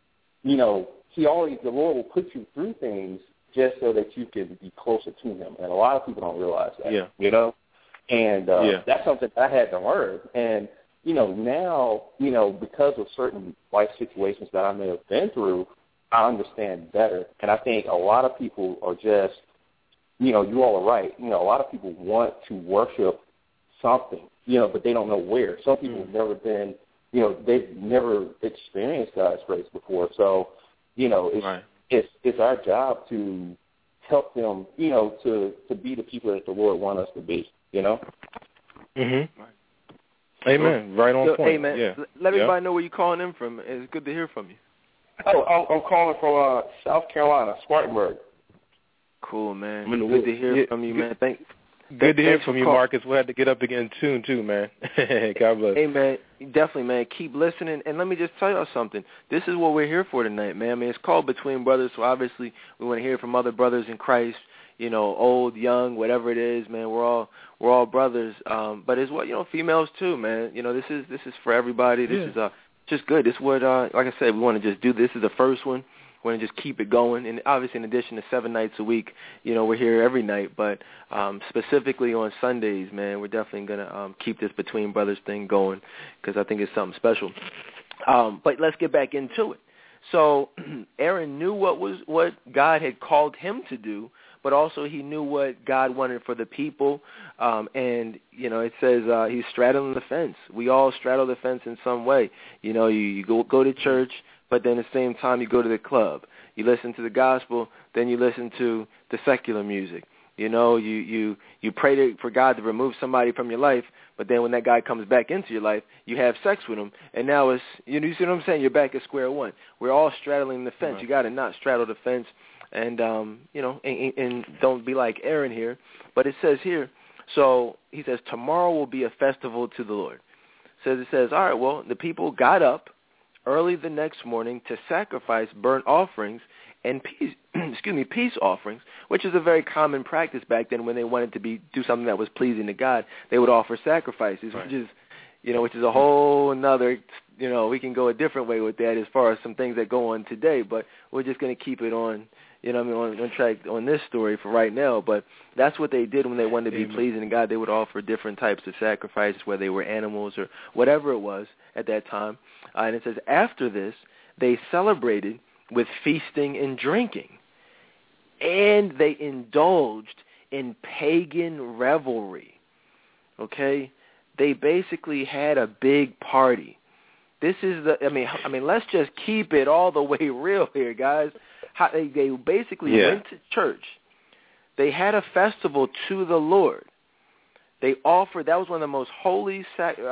the Lord will put you through things just so that you can be closer to him. And a lot of people don't realize that, And that's something I had to learn. And, now, because of certain life situations that I may have been through, I understand better. And I think a lot of people are just, you all are right. A lot of people want to worship something, but they don't know where. Some people have never been, they've never experienced God's grace before. So, it's our job to help them, to be the people that the Lord wants us to be, Mhm. Amen. Right on point. Hey, man, let everybody know where you're calling in from. It's good to hear from you. Oh, I'm calling from South Carolina, Spartanburg. Cool, man. Good to hear from you, man. Good to hear from you, Marcus. We'll have to get up again soon, too, man. God bless. Hey, man, definitely, man. Keep listening. And let me just tell y'all something. This is what we're here for tonight, man. I mean, it's called Between Brothers, so obviously we want to hear from other brothers in Christ, old, young, whatever it is, man. We're all brothers. But as well, females too, man. This is for everybody. This is just good. This is what, like I said, we want to just do. This is the first one. We want to just keep it going. And obviously, in addition to 7 nights a week, we're here every night. But specifically on Sundays, man, we're definitely going to keep this Between Brothers thing going because I think it's something special. But let's get back into it. So Aaron knew what God had called him to do, but also he knew what God wanted for the people. And, it says he's straddling the fence. We all straddle the fence in some way. You go to church, but then at the same time you go to the club. You listen to the gospel, then you listen to the secular music. You know, you pray for God to remove somebody from your life, but then when that guy comes back into your life, you have sex with him, and now it's, you see what I'm saying? You're back at square one. We're all straddling the fence. Right. You got to not straddle the fence, and and don't be like Aaron here. But it says here, so he says, tomorrow will be a festival to the Lord. It says, all right, well, the people got up early the next morning to sacrifice burnt offerings and peace offerings, which is a very common practice back then when they wanted to do something that was pleasing to God. They would offer sacrifices, right. which is a whole another, we can go a different way with that as far as some things that go on today, but we're just going to keep it on, on track on this story for right now. But that's what they did when they wanted to be pleasing to God. They would offer different types of sacrifices, whether they were animals or whatever it was at that time. And it says, after this, they celebrated with feasting and drinking, and they indulged in pagan revelry. Okay? They basically had a big party. This is let's just keep it all the way real here, guys. They basically went to church. They had a festival to the Lord. They offered, that was one of the most holy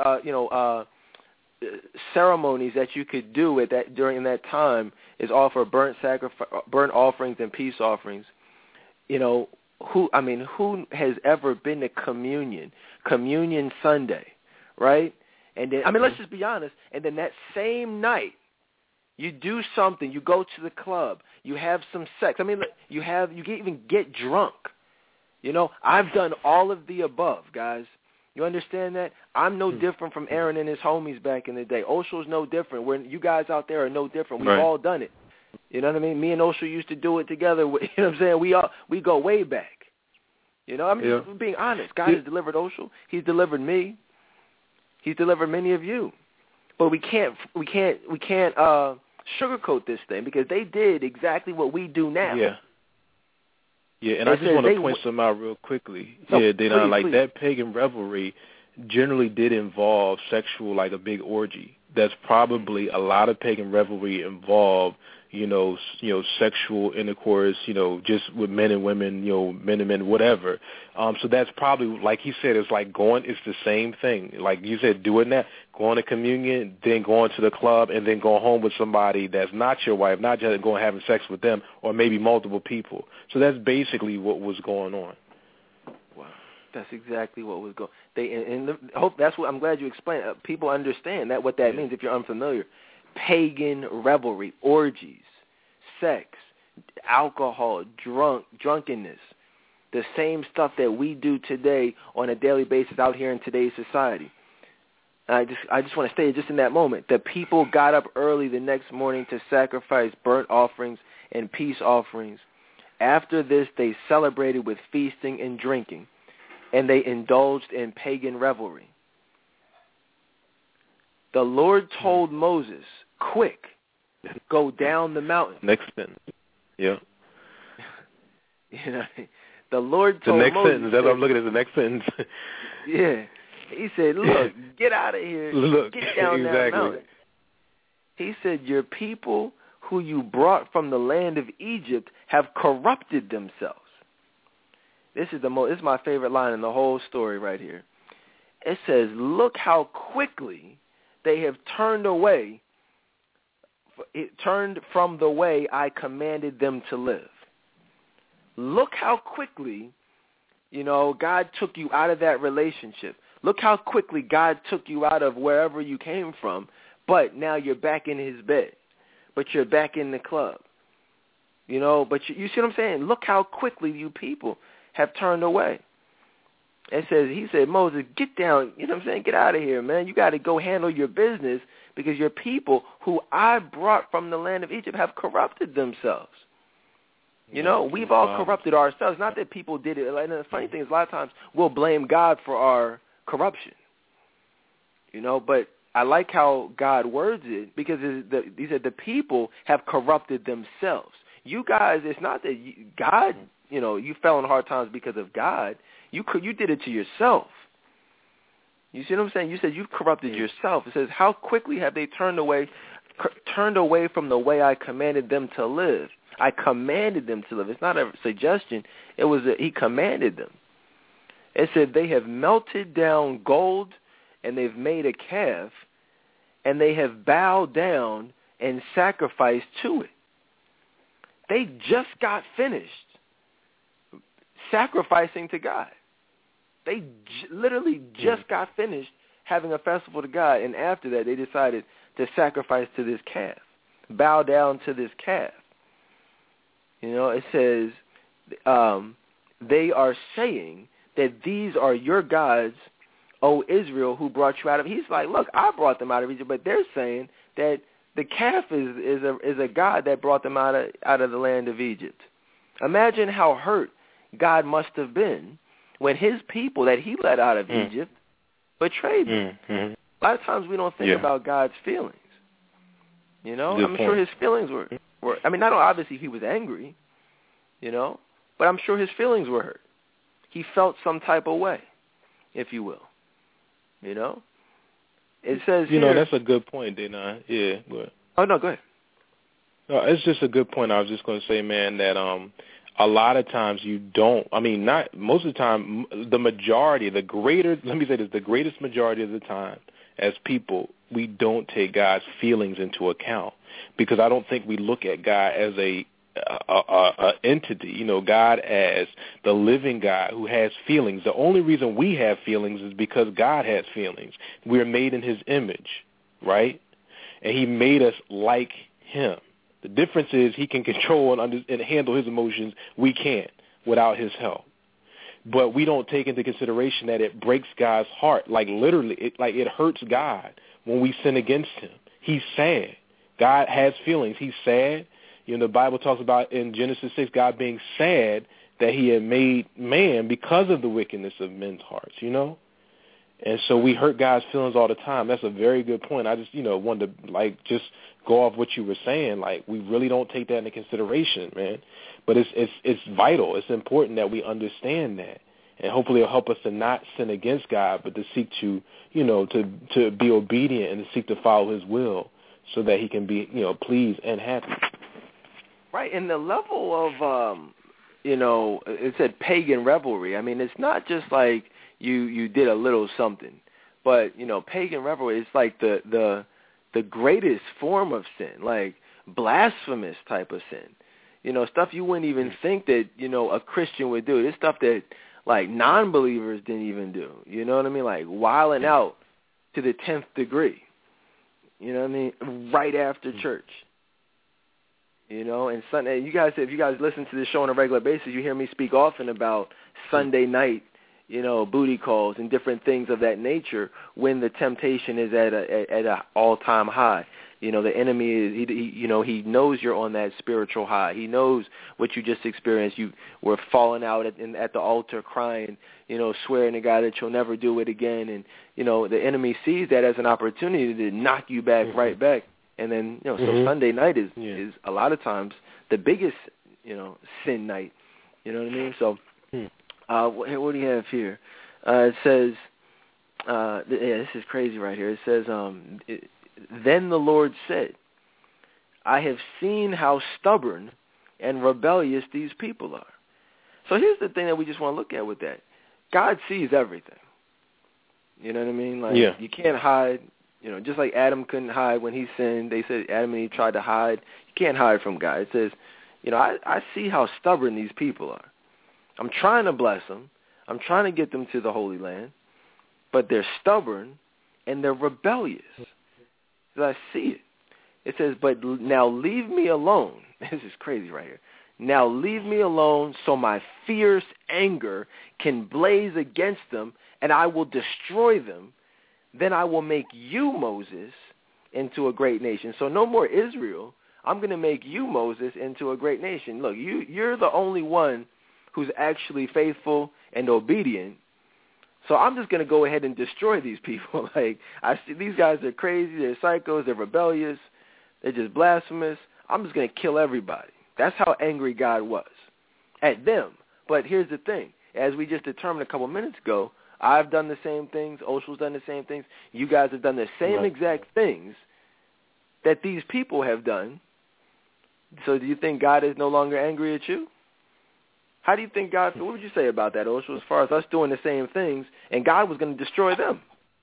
ceremonies that you could do during that time, is offer burnt offerings and peace offerings. Who has ever been to communion Sunday, right? And then let's just be honest, and then that same night you do something, you go to the club, you have some sex. You even get drunk. I've done all of the above, guys. You understand that? I'm no different from Aaron and his homies back in the day. Osho's no different. You guys out there are no different. We've all done it. You know what I mean? Me and Osho used to do it together. You know what I'm saying? We go way back. Just being honest. God has delivered Osho. He's delivered me. He's delivered many of you. But we can't sugarcoat this thing, because they did exactly what we do now. Yeah, and I just want to point some out real quickly. Please. That pagan revelry generally did involve sexual, like a big orgy. That's probably a lot of pagan revelry involved, sexual intercourse, just with men and women, men and men, whatever. So that's probably, like he said, it's the same thing. Like you said, doing that, going to communion, then going to the club, and then going home with somebody that's not your wife, not just going having sex with them, or maybe multiple people. So that's basically what was going on. Wow, that's exactly what was going on. That's what I'm glad you explained. People understand what that means if you're unfamiliar. Pagan revelry, orgies, sex, alcohol, drunkenness, the same stuff that we do today on a daily basis out here in today's society. I just want to stay just in that moment. The people got up early the next morning to sacrifice burnt offerings and peace offerings. After this, they celebrated with feasting and drinking, and they indulged in pagan revelry. The Lord told Moses, quick, go down the mountain. Next sentence. Yeah. The Lord told Moses. The next sentence. That's what I'm looking at, the next sentence. Yeah. He said, look, get out of here. Get down that mountain. He said, your people who you brought from the land of Egypt have corrupted themselves. This is my favorite line in the whole story right here. It says, look how quickly they have turned from the way I commanded them to live. Look how quickly, God took you out of that relationship. Look how quickly God took you out of wherever you came from, but now you're back in his bed. But you're back in the club. But you see what I'm saying? Look how quickly you people have turned away. He said, Moses, get down, get out of here, man. You got to go handle your business, because your people who I brought from the land of Egypt have corrupted themselves. We've all corrupted ourselves. Not that people did it. And the funny thing is, a lot of times we'll blame God for our corruption. But I like how God words it, because he said the people have corrupted themselves. You guys, it's not that God, you fell in hard times because of God. You did it to yourself. You see what I'm saying? You said you've corrupted yourself. It says, how quickly have they turned away turned away from the way I commanded them to live. I commanded them to live. It's not a suggestion. He commanded them. It said they have melted down gold and they've made a calf and they have bowed down and sacrificed to it. They just got finished sacrificing to God. They literally just got finished having a festival to God, and after that they decided to sacrifice to this calf, bow down to this calf. It says they are saying that these are your gods, O Israel, who brought you out of. He's like, look, I brought them out of Egypt, but they're saying that the calf is a god that brought them out of the land of Egypt. Imagine how hurt God must have been when his people that he led out of Egypt betrayed them. A lot of times we don't think about God's feelings. I'm sure his feelings were not obviously he was angry, but I'm sure his feelings were hurt. He felt some type of way, if you will. It says here, that's a good point, Denon. Yeah. Go ahead. Oh, no, go ahead. No, it's just a good point. I was just going to say, man, that a lot of times not most of the time, the greatest majority of the time as people, we don't take God's feelings into account, because I don't think we look at God as a entity, God as the living God who has feelings. The only reason we have feelings is because God has feelings. We're made in his image, right? And he made us like him. The difference is he can control and handle his emotions. We can't without his help. But we don't take into consideration that it breaks God's heart. Like literally, it hurts God when we sin against him. He's sad. God has feelings. He's sad. The Bible talks about in Genesis 6, God being sad that he had made man because of the wickedness of men's hearts, And so we hurt God's feelings all the time. That's a very good point. I just, wanted to, just go off what you were saying. We really don't take that into consideration, man. But it's vital. It's important that we understand that. And hopefully it'll help us to not sin against God, but to seek to, to be obedient and to seek to follow his will so that he can be, pleased and happy. Right, and the level of, it said pagan revelry. I mean, it's not just like you did a little something, but, pagan revelry is like the greatest form of sin, like blasphemous type of sin. Stuff you wouldn't even think that, a Christian would do. This stuff that, non-believers didn't even do. You know what I mean? Like wilding out to the 10th degree. You know what I mean? Right after church. And Sunday, if you guys listen to this show on a regular basis, you hear me speak often about Sunday night, booty calls and different things of that nature when the temptation is at a all-time high. The enemy is, he knows you're on that spiritual high. He knows what you just experienced. You were falling out at the altar crying, swearing to God that you'll never do it again. And, the enemy sees that as an opportunity to knock you back right back. And then, so Sunday night is a lot of times the biggest, sin night. You know what I mean? So what do you have here? It says, this is crazy right here. It says, then the Lord said, I have seen how stubborn and rebellious these people are. So here's the thing that we just want to look at with that. God sees everything. You know what I mean? You can't hide. Just like Adam couldn't hide when he sinned, they said Adam and Eve tried to hide. You can't hide from God. It says, I see how stubborn these people are. I'm trying to bless them. I'm trying to get them to the Holy Land, but they're stubborn and they're rebellious. So I see it. It says, but now leave me alone. This is crazy right here. Now leave me alone so my fierce anger can blaze against them and I will destroy them. Then I will make you, Moses, into a great nation. So no more Israel. I'm going to make you, Moses, into a great nation. Look, you're the only one who's actually faithful and obedient. So I'm just going to go ahead and destroy these people. I see these guys are crazy. They're psychos. They're rebellious. They're just blasphemous. I'm just going to kill everybody. That's how angry God was at them. But here's the thing. As we just determined a couple minutes ago, I've done the same things. Oshal's done the same things. You guys have done the same exact things. that these people have done. So do you think God is no longer angry at you? How do you think God, what would you say about that, Osho, as far as us doing the same things and God was going to destroy them?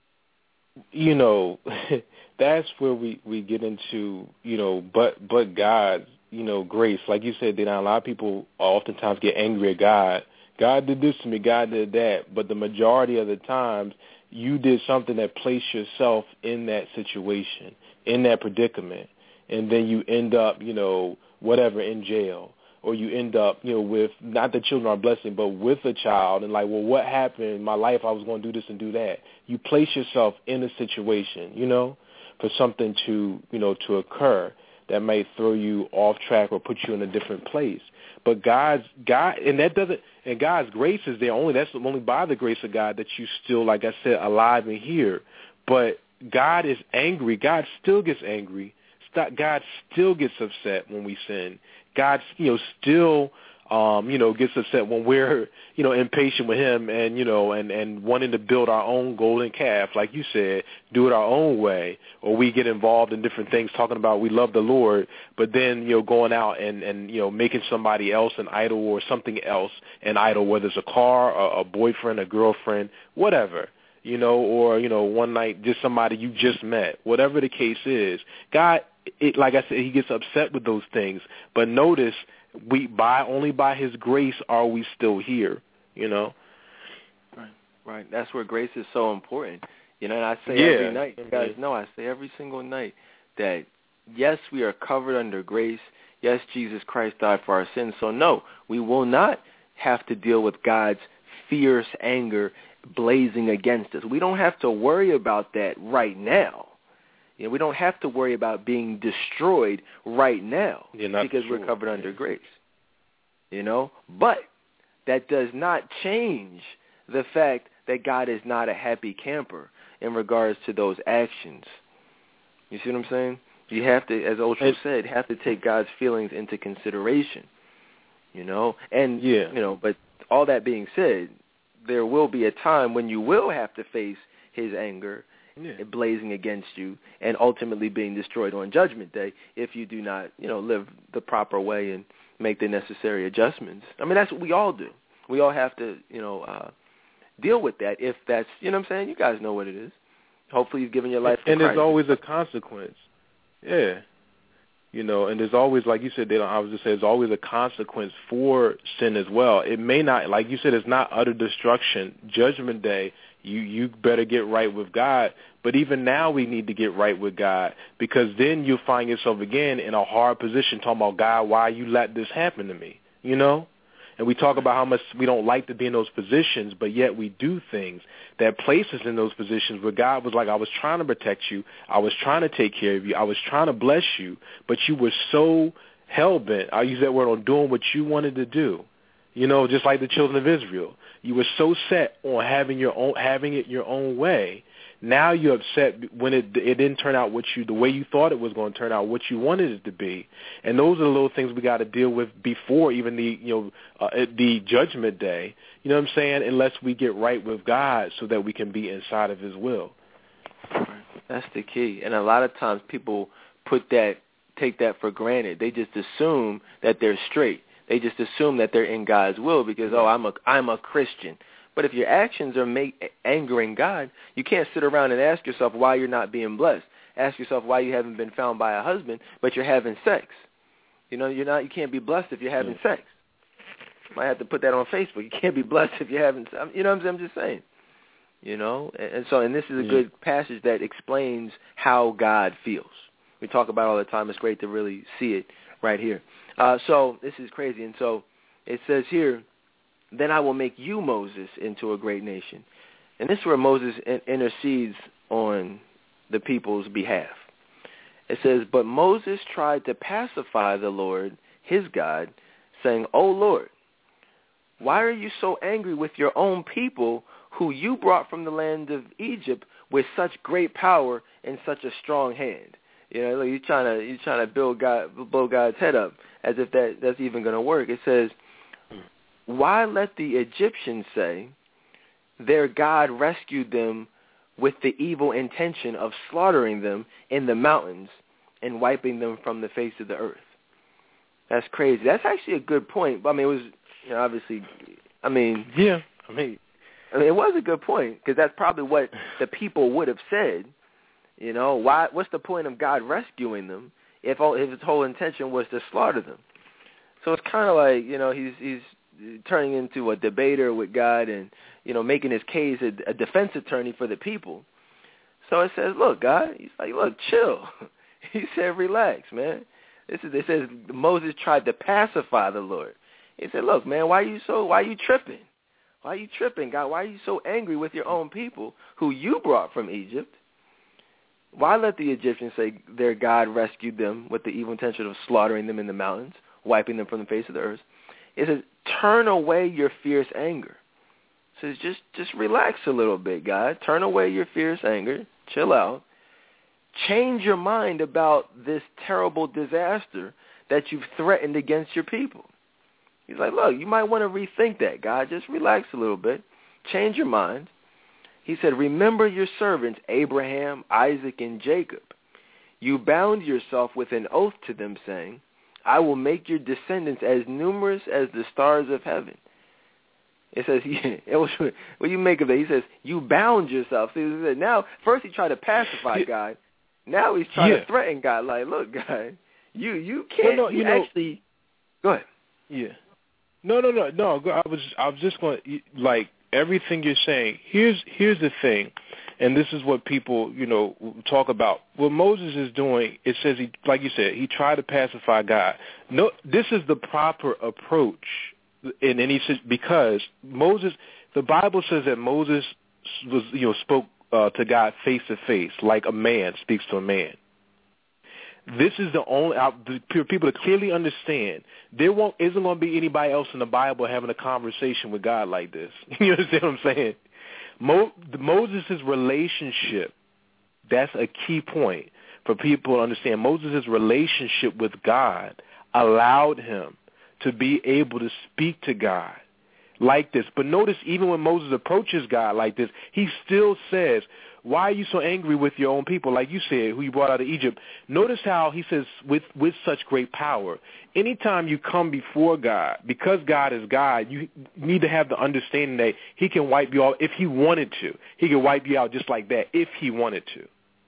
You know, that's where we get into, you know, but God's, you know, grace. Like you said, a lot of people oftentimes get angry at God. God did this to me, God did that. But the majority of the times, you did something that placed yourself in that situation, in that predicament. And then you end up, you know, whatever, in jail. Or you end up, you know, with, not that children are a blessing, but with a child. And like, well, what happened in my life? I was going to do this and do that. You place yourself in a situation, you know, for something to, you know, to occur that may throw you off track or put you in a different place. But God's grace is there only. That's only by the grace of God that you still, like I said, alive and here. But God is angry. God still gets angry. God still gets upset when we sin. God, you know, still, you know, gets upset when we're, you know, impatient with him and, you know, and wanting to build our own golden calf, like you said, do it our own way, or we get involved in different things talking about we love the Lord, but then, you know, going out and you know, making somebody else an idol or something else an idol, whether it's a car, a boyfriend, a girlfriend, whatever. You know, or, you know, one night, just somebody you just met, whatever the case is. God, like I said, he gets upset with those things. But notice, only by his grace are we still here, you know. Right. That's where grace is so important. You know, and I say every night, you guys know, I say every single night that, yes, we are covered under grace. Yes, Jesus Christ died for our sins. So, no, we will not have to deal with God's fierce anger blazing against us. We don't have to worry about that right now. You know, we don't have to worry about being destroyed right now because we're covered under grace. You know, but that does not change the fact that God is not a happy camper in regards to those actions. You see what I'm saying? You have to, as Osho said, have to take God's feelings into consideration. You know, and you know, but all that being said, there will be a time when you will have to face his anger blazing against you and ultimately being destroyed on Judgment Day if you do not, you know, live the proper way and make the necessary adjustments. I mean, that's what we all do. We all have to, you know, deal with that if that's, you know what I'm saying? You guys know what it is. Hopefully you've given your life to Christ. And there's always a consequence. Yeah. You know, and there's always, like you said, I was just saying, there's always a consequence for sin as well. It may not, like you said, it's not utter destruction. Judgment Day, you better get right with God. But even now we need to get right with God, because then you'll find yourself again in a hard position talking about, God, why you let this happen to me, you know? And we talk about how much we don't like to be in those positions, but yet we do things that place us in those positions where God was like, I was trying to protect you. I was trying to take care of you. I was trying to bless you, but you were so hell-bent, I'll use that word, on doing what you wanted to do. You know, just like the children of Israel. You were so set on having it your own way. Now you're upset when it didn't turn out the way you thought it was going to turn out, what you wanted it to be. And those are the little things we got to deal with before even the Judgment Day. You know what I'm saying? Unless we get right with God so that we can be inside of his will. That's the key. And a lot of times people take that for granted. They just assume that they're straight. They just assume that they're in God's will because, I'm a Christian. But if your actions are angering God, you can't sit around and ask yourself why you're not being blessed. Ask yourself why you haven't been found by a husband, but you're having sex. You know, you can't be blessed if you're having sex. Might have to put that on Facebook. You can't be blessed if you're having sex. You know what I'm saying? I'm just saying. You know, and this is a good passage that explains how God feels. We talk about it all the time. It's great to really see it right here. So this is crazy. And so it says here, then I will make you, Moses, into a great nation. And this is where Moses intercedes on the people's behalf. It says, but Moses tried to pacify the Lord, his God, saying, O Lord, why are you so angry with your own people who you brought from the land of Egypt with such great power and such a strong hand? You know, you're trying to blow God's head up as if that's even going to work. It says, why let the Egyptians say their God rescued them with the evil intention of slaughtering them in the mountains and wiping them from the face of the earth. That's crazy. That's actually a good point. I mean, it was, obviously, yeah. It was a good point, because that's probably what the people would have said. What's the point of God rescuing them if his whole intention was to slaughter them? So it's kind of like, he's turning into a debater with God and, making his case a defense attorney for the people. So it says, look, God, he's like, look, chill. He said, relax, man. It says Moses tried to pacify the Lord. He said, look, man, why are you tripping? Why are you tripping, God? Why are you so angry with your own people who you brought from Egypt? Why let the Egyptians say their God rescued them with the evil intention of slaughtering them in the mountains, wiping them from the face of the earth? It says, turn away your fierce anger. It says, just relax a little bit, God. Turn away your fierce anger. Chill out. Change your mind about this terrible disaster that you've threatened against your people. He's like, look, you might want to rethink that, God. Just relax a little bit. Change your mind. He said, remember your servants, Abraham, Isaac, and Jacob. You bound yourself with an oath to them, saying, I will make your descendants as numerous as the stars of heaven. It says, what do you make of that? He says, you bound yourself. See, now, first he tried to pacify God. Now he's trying to threaten God. Like, look, God, you can't. Actually, go ahead. Yeah. No. I was just going to, like, everything you're saying. Here's the thing, and this is what people, talk about. What Moses is doing, it says, like you said, he tried to pacify God. No, this is the proper approach in any, because Moses, the Bible says that Moses was, spoke to God face to face, like a man speaks to a man. This is the only people to clearly understand. There isn't going to be anybody else in the Bible having a conversation with God like this. You understand what I'm saying? Moses' relationship, that's a key point for people to understand. Moses' relationship with God allowed him to be able to speak to God like this. But notice, even when Moses approaches God like this, he still says, why are you so angry with your own people, like you said, who you brought out of Egypt? Notice how he says, with such great power. Anytime you come before God, because God is God, you need to have the understanding that he can wipe you out if he wanted to. He can wipe you out just like that if he wanted to.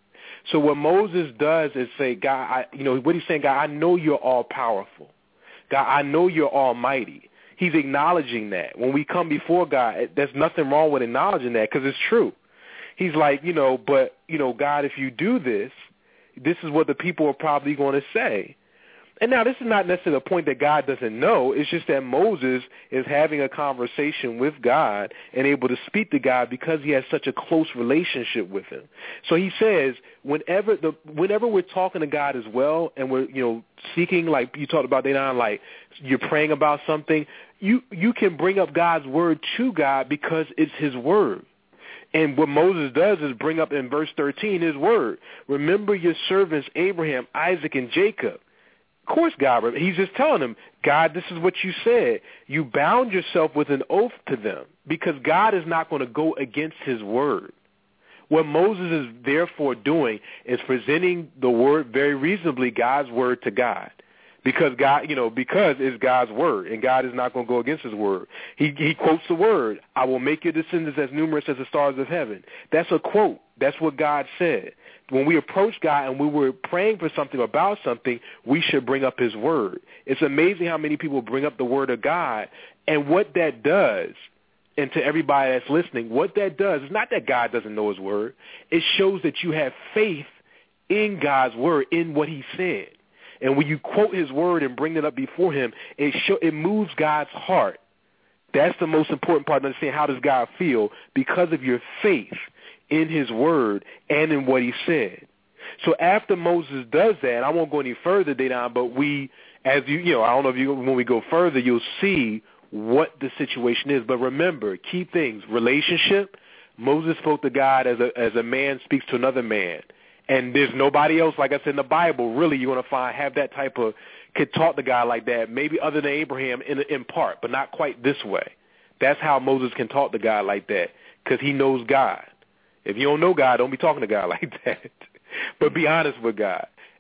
So what Moses does is say, God, what he's saying, God, I know you're all-powerful. God, I know you're almighty. He's acknowledging that. When we come before God, there's nothing wrong with acknowledging that, because it's true. He's like, but, God, if you do this, this is what the people are probably going to say. And now this is not necessarily a point that God doesn't know. It's just that Moses is having a conversation with God and able to speak to God because he has such a close relationship with him. So he says, whenever we're talking to God as well, and we're, seeking, like you talked about, Dedan, like you're praying about something, you can bring up God's word to God because it's his word. And what Moses does is bring up in verse 13 his word. Remember your servants Abraham, Isaac, and Jacob. Of course, God, he's just telling them, God, this is what you said. You bound yourself with an oath to them because God is not going to go against his word. What Moses is therefore doing is presenting the word very reasonably, God's word to God. Because God, because it's God's word, and God is not going to go against his word. He quotes the word, I will make your descendants as numerous as the stars of heaven. That's a quote. That's what God said. When we approach God and we were praying for something about something, we should bring up his word. It's amazing how many people bring up the word of God, and what that does, and to everybody that's listening, what that does is not that God doesn't know his word. It shows that you have faith in God's word, in what he said. And when you quote his word and bring it up before him, it moves God's heart. That's the most important part to understand. How does God feel? Because of your faith in his word and in what he said. So after Moses does that, I won't go any further, Dedan, but I don't know if when we go further, you'll see what the situation is. But remember, key things, relationship. Moses spoke to God as a man speaks to another man. And there's nobody else, like I said in the Bible, really you're going to have that type of, could talk to God like that, maybe other than Abraham in part, but not quite this way. That's how Moses can talk to God like that, because he knows God. If you don't know God, don't be talking to God like that. But be honest with God.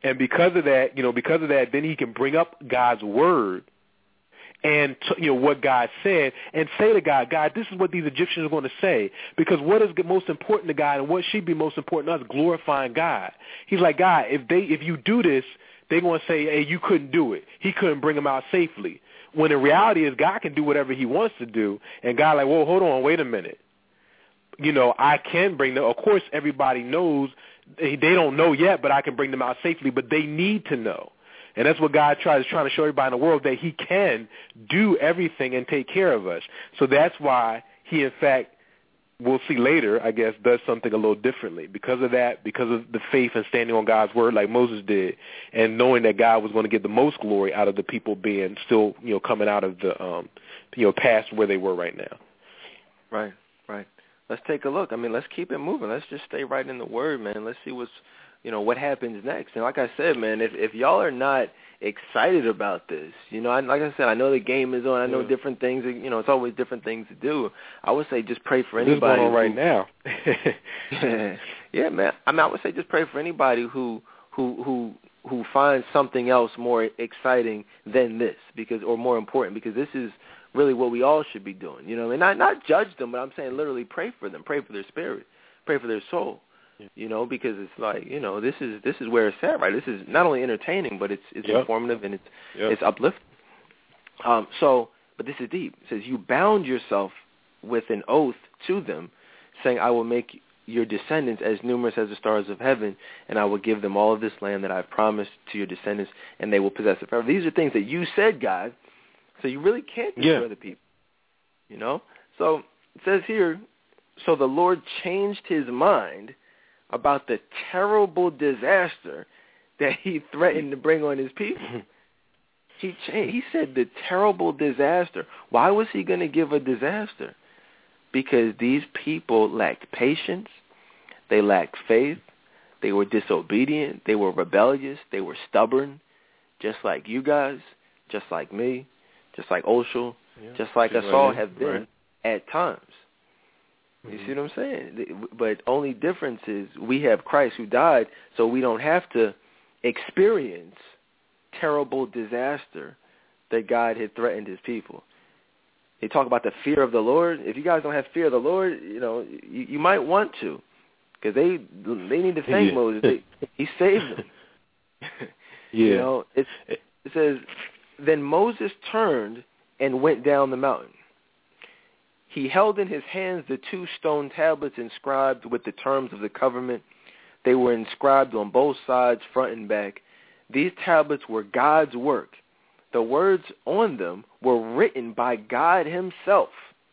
And because of that, then he can bring up God's word and what God said, and say to God, this is what these Egyptians are going to say. Because what is most important to God and what should be most important to us? Glorifying God. He's like, God, if you do this, they're going to say, hey, you couldn't do it. He couldn't bring them out safely. When the reality is God can do whatever he wants to do. And God like, whoa, hold on, wait a minute. I can bring them. Of course, everybody knows. They don't know yet, but I can bring them out safely. But they need to know. And that's what God trying to show everybody in the world, that he can do everything and take care of us. So that's why he, in fact, we'll see later, I guess, does something a little differently. Because of that, because of the faith and standing on God's word like Moses did, and knowing that God was going to get the most glory out of the people being still, coming out of the, past where they were right now. Right. Let's take a look. I mean, let's keep it moving. Let's just stay right in the word, man. Let's see what happens next. And like I said, man, if y'all are not excited about this, like I said, I know the game is on. I know different things. It's always different things to do. I would say just pray for anybody. This is going on right now. Yeah, man. I mean, I would say just pray for anybody who finds something else more exciting than this, or more important, because this is really what we all should be doing. And not judge them, but I'm saying literally pray for them, pray for their spirit, pray for their soul. Because it's like, this is where it's at, right? This is not only entertaining, but it's informative and it's uplifting. But this is deep. It says, you bound yourself with an oath to them, saying, I will make your descendants as numerous as the stars of heaven, and I will give them all of this land that I've promised to your descendants, and they will possess it forever. These are things that you said, God, so you really can't destroy the people. So it says here, so the Lord changed his mind about the terrible disaster that he threatened to bring on his people. He said the terrible disaster. Why was he going to give a disaster? Because these people lacked patience, they lacked faith, they were disobedient, they were rebellious, they were stubborn, just like you guys, just like me, just like Oshel, just like us all have been at times. You see what I'm saying? But only difference is we have Christ who died, so we don't have to experience terrible disaster that God had threatened his people. They talk about the fear of the Lord. If you guys don't have fear of the Lord, you might want to, because they need to thank Moses. He saved them. It says, then Moses turned and went down the mountain. He held in his hands the 2 stone tablets inscribed with the terms of the covenant. They were inscribed on both sides, front and back. These tablets were God's work. The words on them were written by God himself.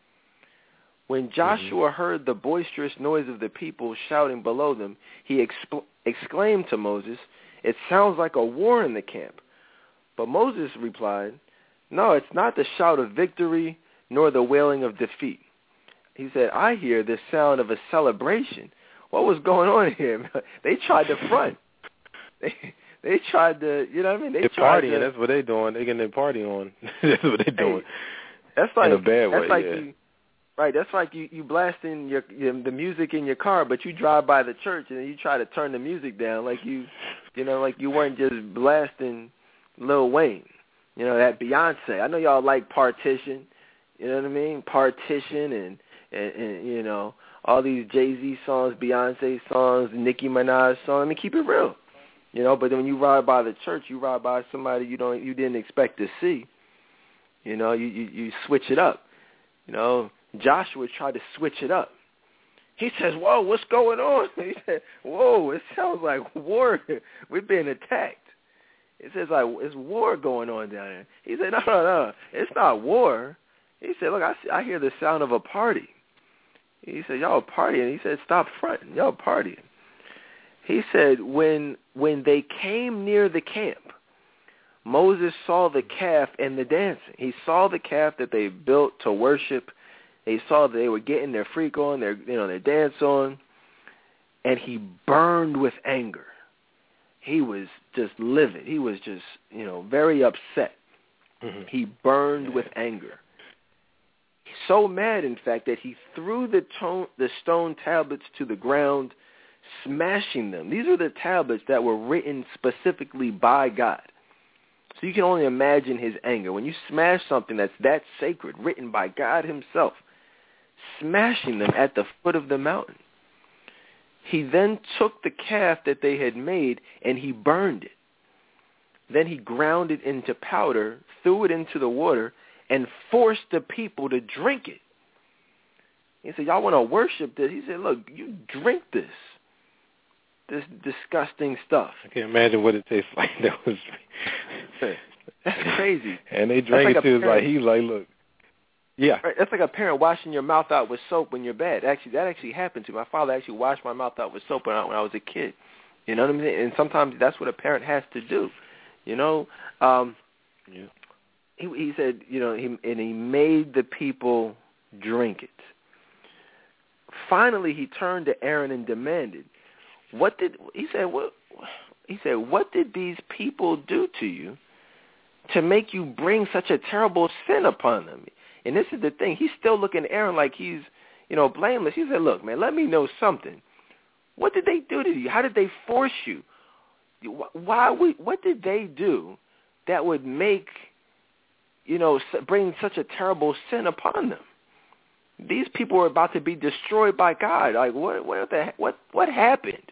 When Joshua heard the boisterous noise of the people shouting below them, he exclaimed to Moses, it sounds like a war in the camp. But Moses replied, no, it's not the shout of victory nor the wailing of defeat. He said, I hear the sound of a celebration. What was going on here? They tried to front. They tried to, They're partying. That's what they're doing. They're getting their party on. That's what they're doing. That's like, in a bad way, that's like you blasting the music in your car, but you drive by the church and you try to turn the music down like like you weren't just blasting Lil Wayne. That Beyonce. I know y'all like Partition. You know what I mean? Partition and all these Jay-Z songs, Beyonce songs, Nicki Minaj songs. I mean, keep it real. But when you ride by the church, you ride by somebody you didn't expect to see. You switch it up. Joshua tried to switch it up. He says, whoa, what's going on? He said, whoa, it sounds like war. We're being attacked. It says like it's war going on down there. He said, no, it's not war. He said, look, I hear the sound of a party. He said, y'all partying. He said, stop fronting. Y'all partying. He said, when they came near the camp, Moses saw the calf and the dancing. He saw the calf that they built to worship. He saw that they were getting their freak on, their dance on, and he burned with anger. He was just livid. He was just, very upset. Mm-hmm. He burned with anger. So mad, in fact, that he threw the stone tablets to the ground, smashing them. These are the tablets that were written specifically by God. So you can only imagine his anger. When you smash something that's that sacred, written by God himself, smashing them at the foot of the mountain. He then took the calf that they had made and he burned it. Then he ground it into powder, threw it into the water, and forced the people to drink it. He said, y'all want to worship this? He said, look, you drink this disgusting stuff. I can't imagine what it tastes like. That was That's crazy. And they drank it too. He's like, look. Yeah. Right, that's like a parent washing your mouth out with soap when you're bad. Actually, that actually happened to me. My father actually washed my mouth out with soap when I was a kid. You know what I mean? And sometimes that's what a parent has to do. You know? Yeah. He said, you know, he made the people drink it. Finally, he turned to Aaron and demanded, what did these people do to you to make you bring such a terrible sin upon them? And this is the thing. He's still looking at Aaron like he's, you know, blameless. He said, look, man, let me know something. What did they do to you? How did they force you? What did they do that would make, you know, bring such a terrible sin upon them? These people were about to be destroyed by God. Like, what happened?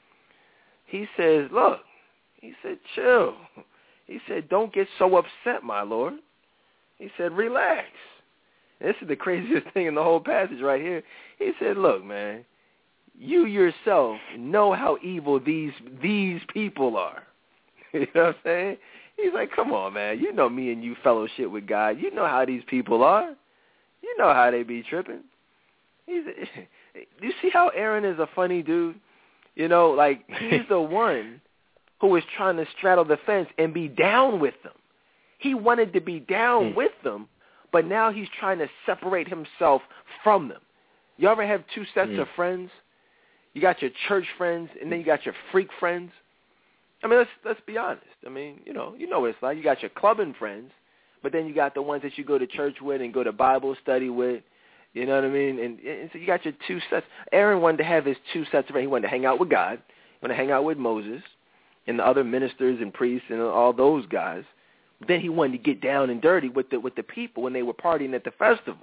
He says, look, he said, chill. He said, don't get so upset, my Lord. He said, relax. And this is the craziest thing in the whole passage right here. He said, look, man, you yourself know how evil these people are. You know what I'm saying? He's like, come on, man. You know me and you fellowship with God. You know how these people are. You know how they be tripping. You see how Aaron is a funny dude? You know, like, he's the one who is trying to straddle the fence and be down with them. He wanted to be down with them, but now he's trying to separate himself from them. You ever have two sets of friends? You got your church friends, and then you got your freak friends. I mean, let's be honest. I mean, you know what it's like. You got your clubbing friends, but then you got the ones that you go to church with and go to Bible study with. You know what I mean? And so you got your two sets. Aaron wanted to have his two sets of friends. He wanted to hang out with God. He wanted to hang out with Moses and the other ministers and priests and all those guys. But then he wanted to get down and dirty with the people when they were partying at the festival.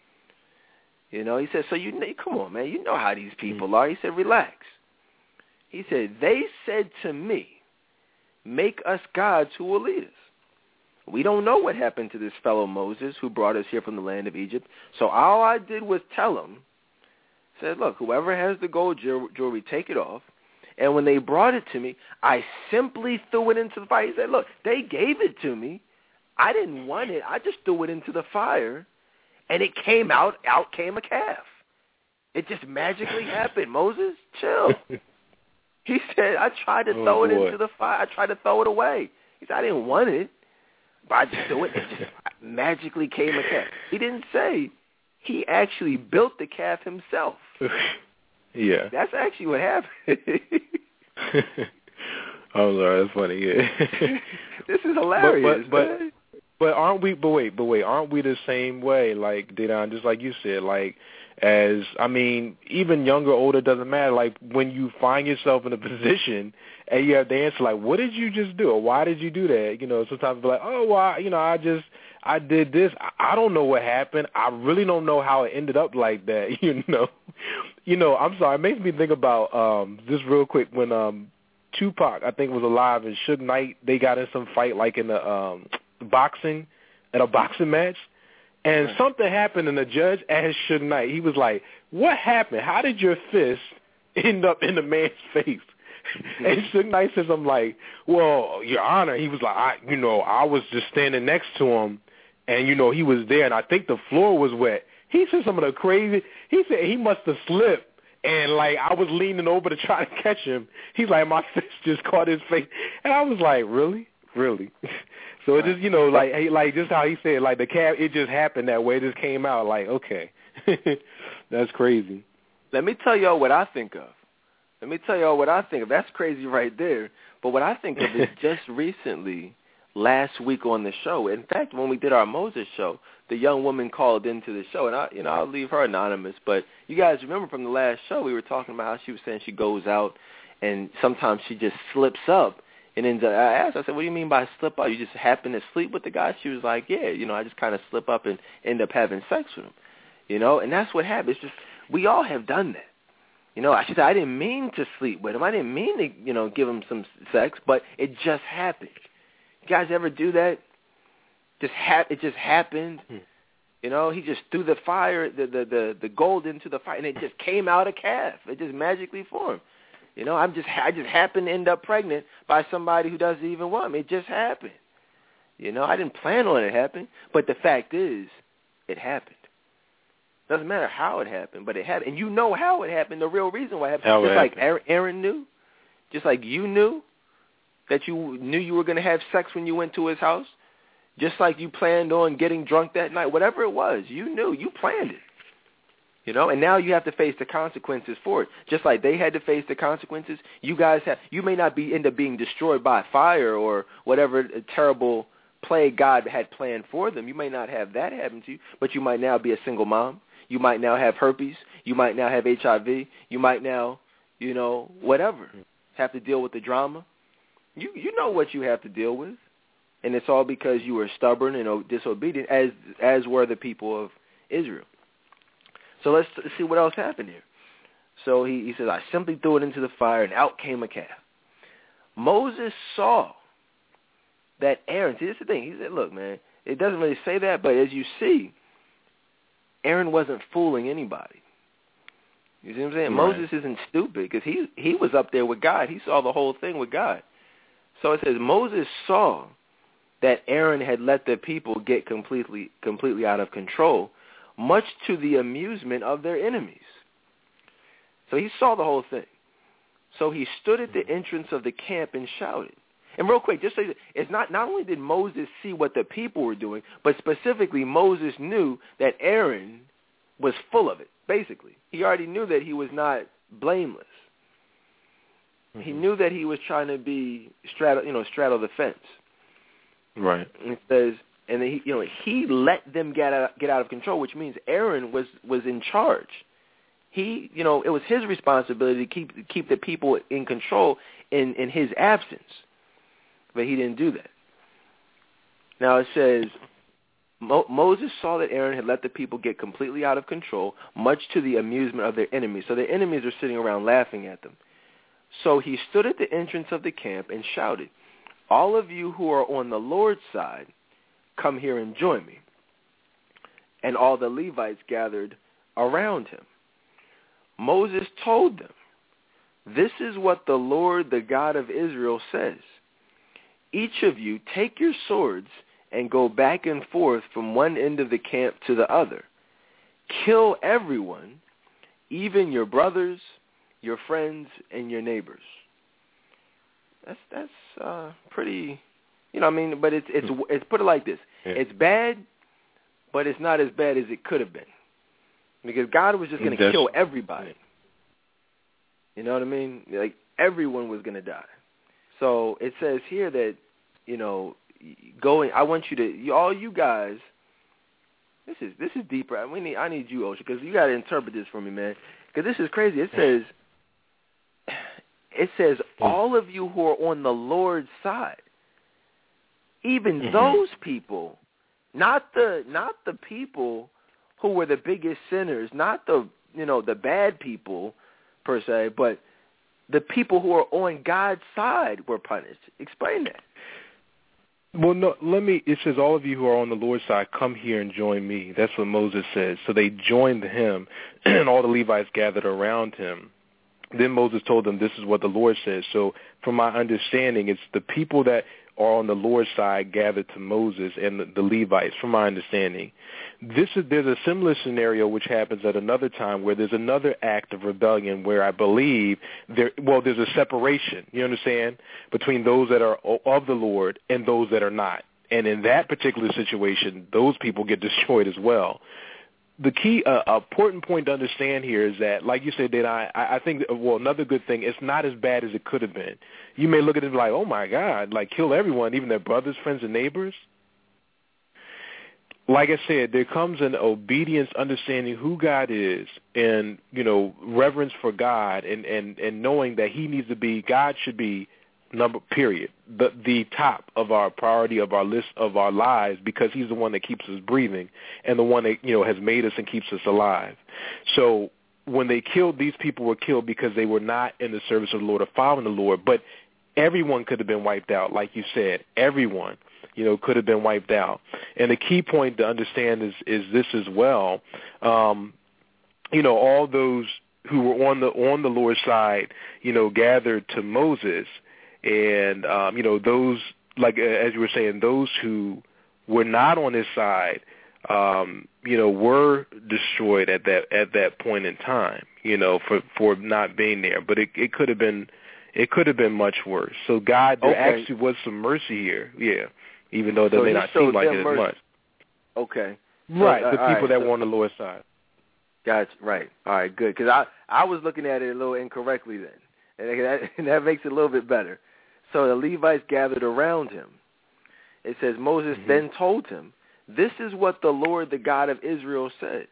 You know, he said, so come on, man, you know how these people are. He said, relax. He said, they said to me, make us gods who will lead us. We don't know what happened to this fellow Moses who brought us here from the land of Egypt. So all I did was tell him, said, look, whoever has the gold jewelry, take it off. And when they brought it to me, I simply threw it into the fire. He said, look, they gave it to me. I didn't want it. I just threw it into the fire. And it came out came a calf. It just magically happened. Moses, chill. He said, I tried to throw it into the fire. I tried to throw it away. He said, I didn't want it, but I just threw it. It just magically came a calf. He didn't say he actually built the calf himself. Yeah. That's actually what happened. I'm sorry, that's funny, yeah. This is hilarious. But aren't we aren't we the same way, like Dedan, just like you said, like even younger, older, doesn't matter. Like when you find yourself in a position and you have to answer like, what did you just do? Or why did you do that? You know, sometimes be like, oh, well, I did this. I don't know what happened. I really don't know how it ended up like that, you know. I'm sorry. It makes me think about just real quick when Tupac, I think, was alive and Suge Knight, they got in some fight like in the boxing, at a boxing match. And something happened and the judge asked Suge Knight, he was like, what happened? How did your fist end up in the man's face? And Suge Knight says, I'm like, well, Your Honor, he was like, I was just standing next to him and, he was there and I think the floor was wet. He said some of the crazy, he said he must have slipped and like I was leaning over to try to catch him. He's like, my fist just caught his face. And I was like, really? So it just, like just how he said, like the calf, it just happened that way. It just came out like, okay. That's crazy. Let me tell y'all what I think of. That's crazy right there. But what I think of is just recently, last week on the show. In fact, when we did our Moses show, the young woman called into the show, and I'll leave her anonymous. But you guys remember from the last show we were talking about how she was saying she goes out and sometimes she just slips up. And then I asked, I said, what do you mean by slip up? You just happen to sleep with the guy? She was like, yeah, I just kind of slip up and end up having sex with him. And that's what happens. It's just, we all have done that. She said, I didn't mean to sleep with him. I didn't mean to, give him some sex, but it just happened. You guys ever do that? It just happened. He just threw the fire, the gold into the fire, and it just came out a calf. It just magically formed. I just happened to end up pregnant by somebody who doesn't even want me. It just happened. I didn't plan on it happening, but the fact is, it happened. Doesn't matter how it happened, but it happened. And you know how it happened, the real reason why it happened. Just like Aaron knew, just like you knew that you knew you were going to have sex when you went to his house, just like you planned on getting drunk that night, whatever it was, you knew, you planned it. And now you have to face the consequences for it. Just like they had to face the consequences, you guys have. You may not end up being destroyed by fire or whatever terrible plague God had planned for them. You may not have that happen to you, but you might now be a single mom. You might now have herpes. You might now have HIV. You might now, whatever, have to deal with the drama. You know what you have to deal with, and it's all because you were stubborn and disobedient, as were the people of Israel. So let's see what else happened here. So he says, I simply threw it into the fire, and out came a calf. Moses saw that Aaron, see, this is the thing. He said, look, man, it doesn't really say that, but as you see, Aaron wasn't fooling anybody. You see what I'm saying? Right. Moses isn't stupid because he was up there with God. He saw the whole thing with God. So it says Moses saw that Aaron had let the people get completely out of control, much to the amusement of their enemies. So he saw the whole thing. So he stood at the entrance of the camp and shouted. And real quick, just so it's not only did Moses see what the people were doing, but specifically Moses knew that Aaron was full of it, basically. He already knew that he was not blameless. He knew that he was trying to straddle the fence. Right. And it says, and then he let them get out of control, which means Aaron was in charge. It was his responsibility to keep the people in control in his absence, but he didn't do that. Now it says, Moses saw that Aaron had let the people get completely out of control, much to the amusement of their enemies. So their enemies are sitting around laughing at them. So he stood at the entrance of the camp and shouted, all of you who are on the Lord's side, come here and join me. And all the Levites gathered around him. Moses told them, this is what the Lord, the God of Israel, says. Each of you take your swords and go back and forth from one end of the camp to the other. Kill everyone, even your brothers, your friends, and your neighbors. That's pretty, but it's put it like this. Yeah. It's bad, but it's not as bad as it could have been. Because God was just going to kill everybody. You know what I mean? Like, everyone was going to die. So it says here that, I want you to, all you guys, this is deeper. I need you, Osha, because you got to interpret this for me, man. Because this is crazy. It says, all of you who are on the Lord's side, even those people, not the people who were the biggest sinners, not the bad people per se, but the people who are on God's side were punished. Explain that. Well, no, it says all of you who are on the Lord's side, come here and join me. That's what Moses says. So they joined him, and all the Levites gathered around him. Then Moses told them, this is what the Lord says. So from my understanding, it's the people that are on the Lord's side gathered to Moses and the Levites, from my understanding. There's a similar scenario which happens at another time where there's another act of rebellion where I believe there's a separation, you understand, between those that are of the Lord and those that are not. And in that particular situation, those people get destroyed as well. The key, important point to understand here is that, like you said, that I think, another good thing, it's not as bad as it could have been. You may look at it like, oh, my God, like kill everyone, even their brothers, friends, and neighbors. like I said, there comes an obedience, understanding who God is, and reverence for God, and knowing that God should be period, the top of our priority of our list of our lives, because He's the one that keeps us breathing and the one that has made us and keeps us alive. So when they killed, these people were killed because they were not in the service of the Lord or following the Lord. But everyone could have been wiped out, like you said. Everyone, could have been wiped out. And the key point to understand is this as well. All those who were on the Lord's side, gathered to Moses, and those, like as you were saying, those who were not on his side, were destroyed at that point in time, for not being there. But it could have been much worse. So God, there actually was some mercy here, even though that may not seem like it as much. Okay. Right, the people that were on the Lord's side. Gotcha. Right. All right, good. Because I was looking at it a little incorrectly then, and that makes it a little bit better. So the Levites gathered around him. It says, Moses then told him, "This is what the Lord, the God of Israel, says.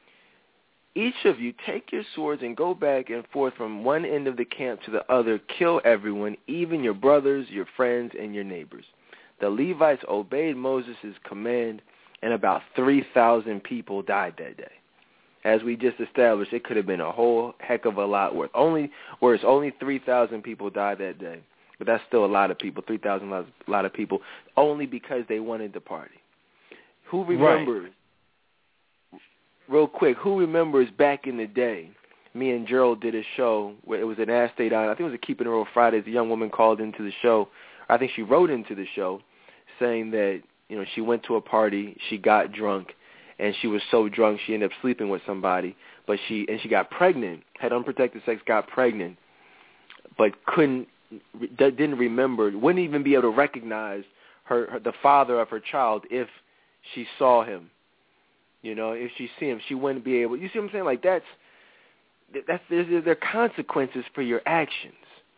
Each of you take your swords and go back and forth from one end of the camp to the other. Kill everyone, even your brothers, your friends, and your neighbors." The Levites obeyed Moses' command, and about 3,000 people died that day. As we just established, it could have been a whole heck of a lot worse. Only 3,000 people died that day. But that's still a lot of people. 3,000 a lot of people, only because they wanted to party. Who remembers, real quick, who remembers back in the day, me and Gerald did a show where it was an Ask State On. I think it was a Keeping It Real Fridays. A young woman called into the show. I think she wrote into the show saying that, she went to a party, she got drunk, and she was so drunk she ended up sleeping with somebody, but she got pregnant, had unprotected sex, got pregnant, but didn't remember, wouldn't even be able to recognize the father of her child if she saw him. If she see him, she wouldn't be able. You see what I'm saying? Like there are consequences for your actions.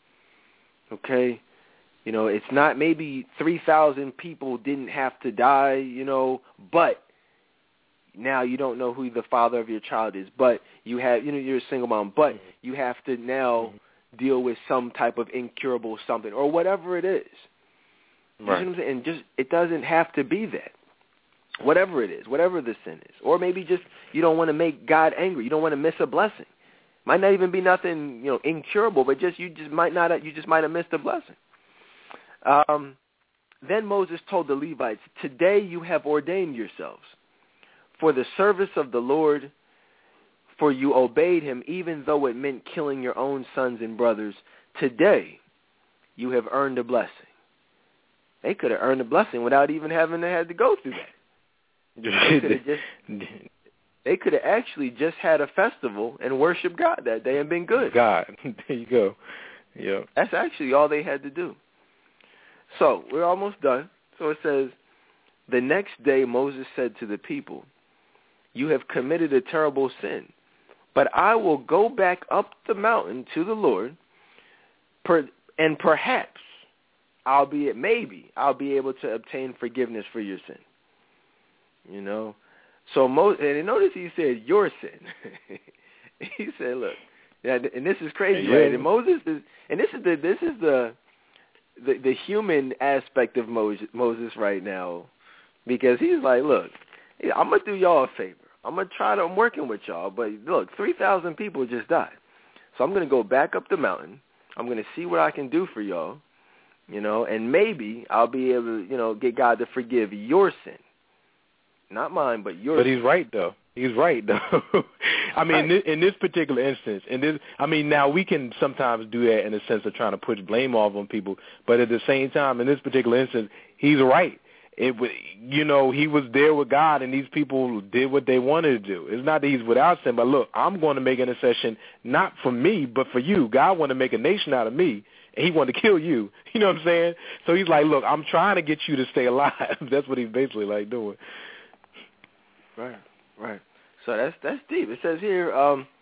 Okay, it's not, maybe 3,000 people didn't have to die, but now you don't know who the father of your child is, but you have, you're a single mom, but you have to now deal with some type of incurable something or whatever it is. Right. You know what I'm saying? And just, it doesn't have to be that. Whatever it is, whatever the sin is. Or maybe just you don't want to make God angry. You don't want to miss a blessing. Might not even be nothing, incurable, but you just might have missed a blessing. Then Moses told the Levites, "Today you have ordained yourselves for the service of the Lord, for you obeyed him, even though it meant killing your own sons and brothers. Today you have earned a blessing." They could have earned a blessing without even having to go through that. They could have actually just had a festival and worshiped God that day and been good. God, there you go. Yeah. That's actually all they had to do. So we're almost done. So it says, the next day Moses said to the people, "You have committed a terrible sin, but I will go back up the mountain to the Lord, and perhaps, maybe I'll be able to obtain forgiveness for your sin." So Moses, and notice he said your sin. He said, "Look," and this is crazy, right? And Moses is, and this is the human aspect of Moses right now, because he's like, "Look, I'm gonna do y'all a favor. I'm working with y'all, but look, 3,000 people just died, so I'm gonna go back up the mountain. I'm gonna see what I can do for y'all, and maybe I'll be able to, get God to forgive your sin." Not mine, but yours. But he's right, though. I mean, right. In this particular instance, now we can sometimes do that in the sense of trying to push blame off on people, but at the same time, in this particular instance, he's right. He was there with God, and these people did what they wanted to do. It's not that he's without sin, but look, I'm going to make an intercession not for me, but for you. God wanted to make a nation out of me, and he wanted to kill you. You know what I'm saying? So he's like, look, I'm trying to get you to stay alive. That's what he's basically like doing. Right. So that's deep. It says here,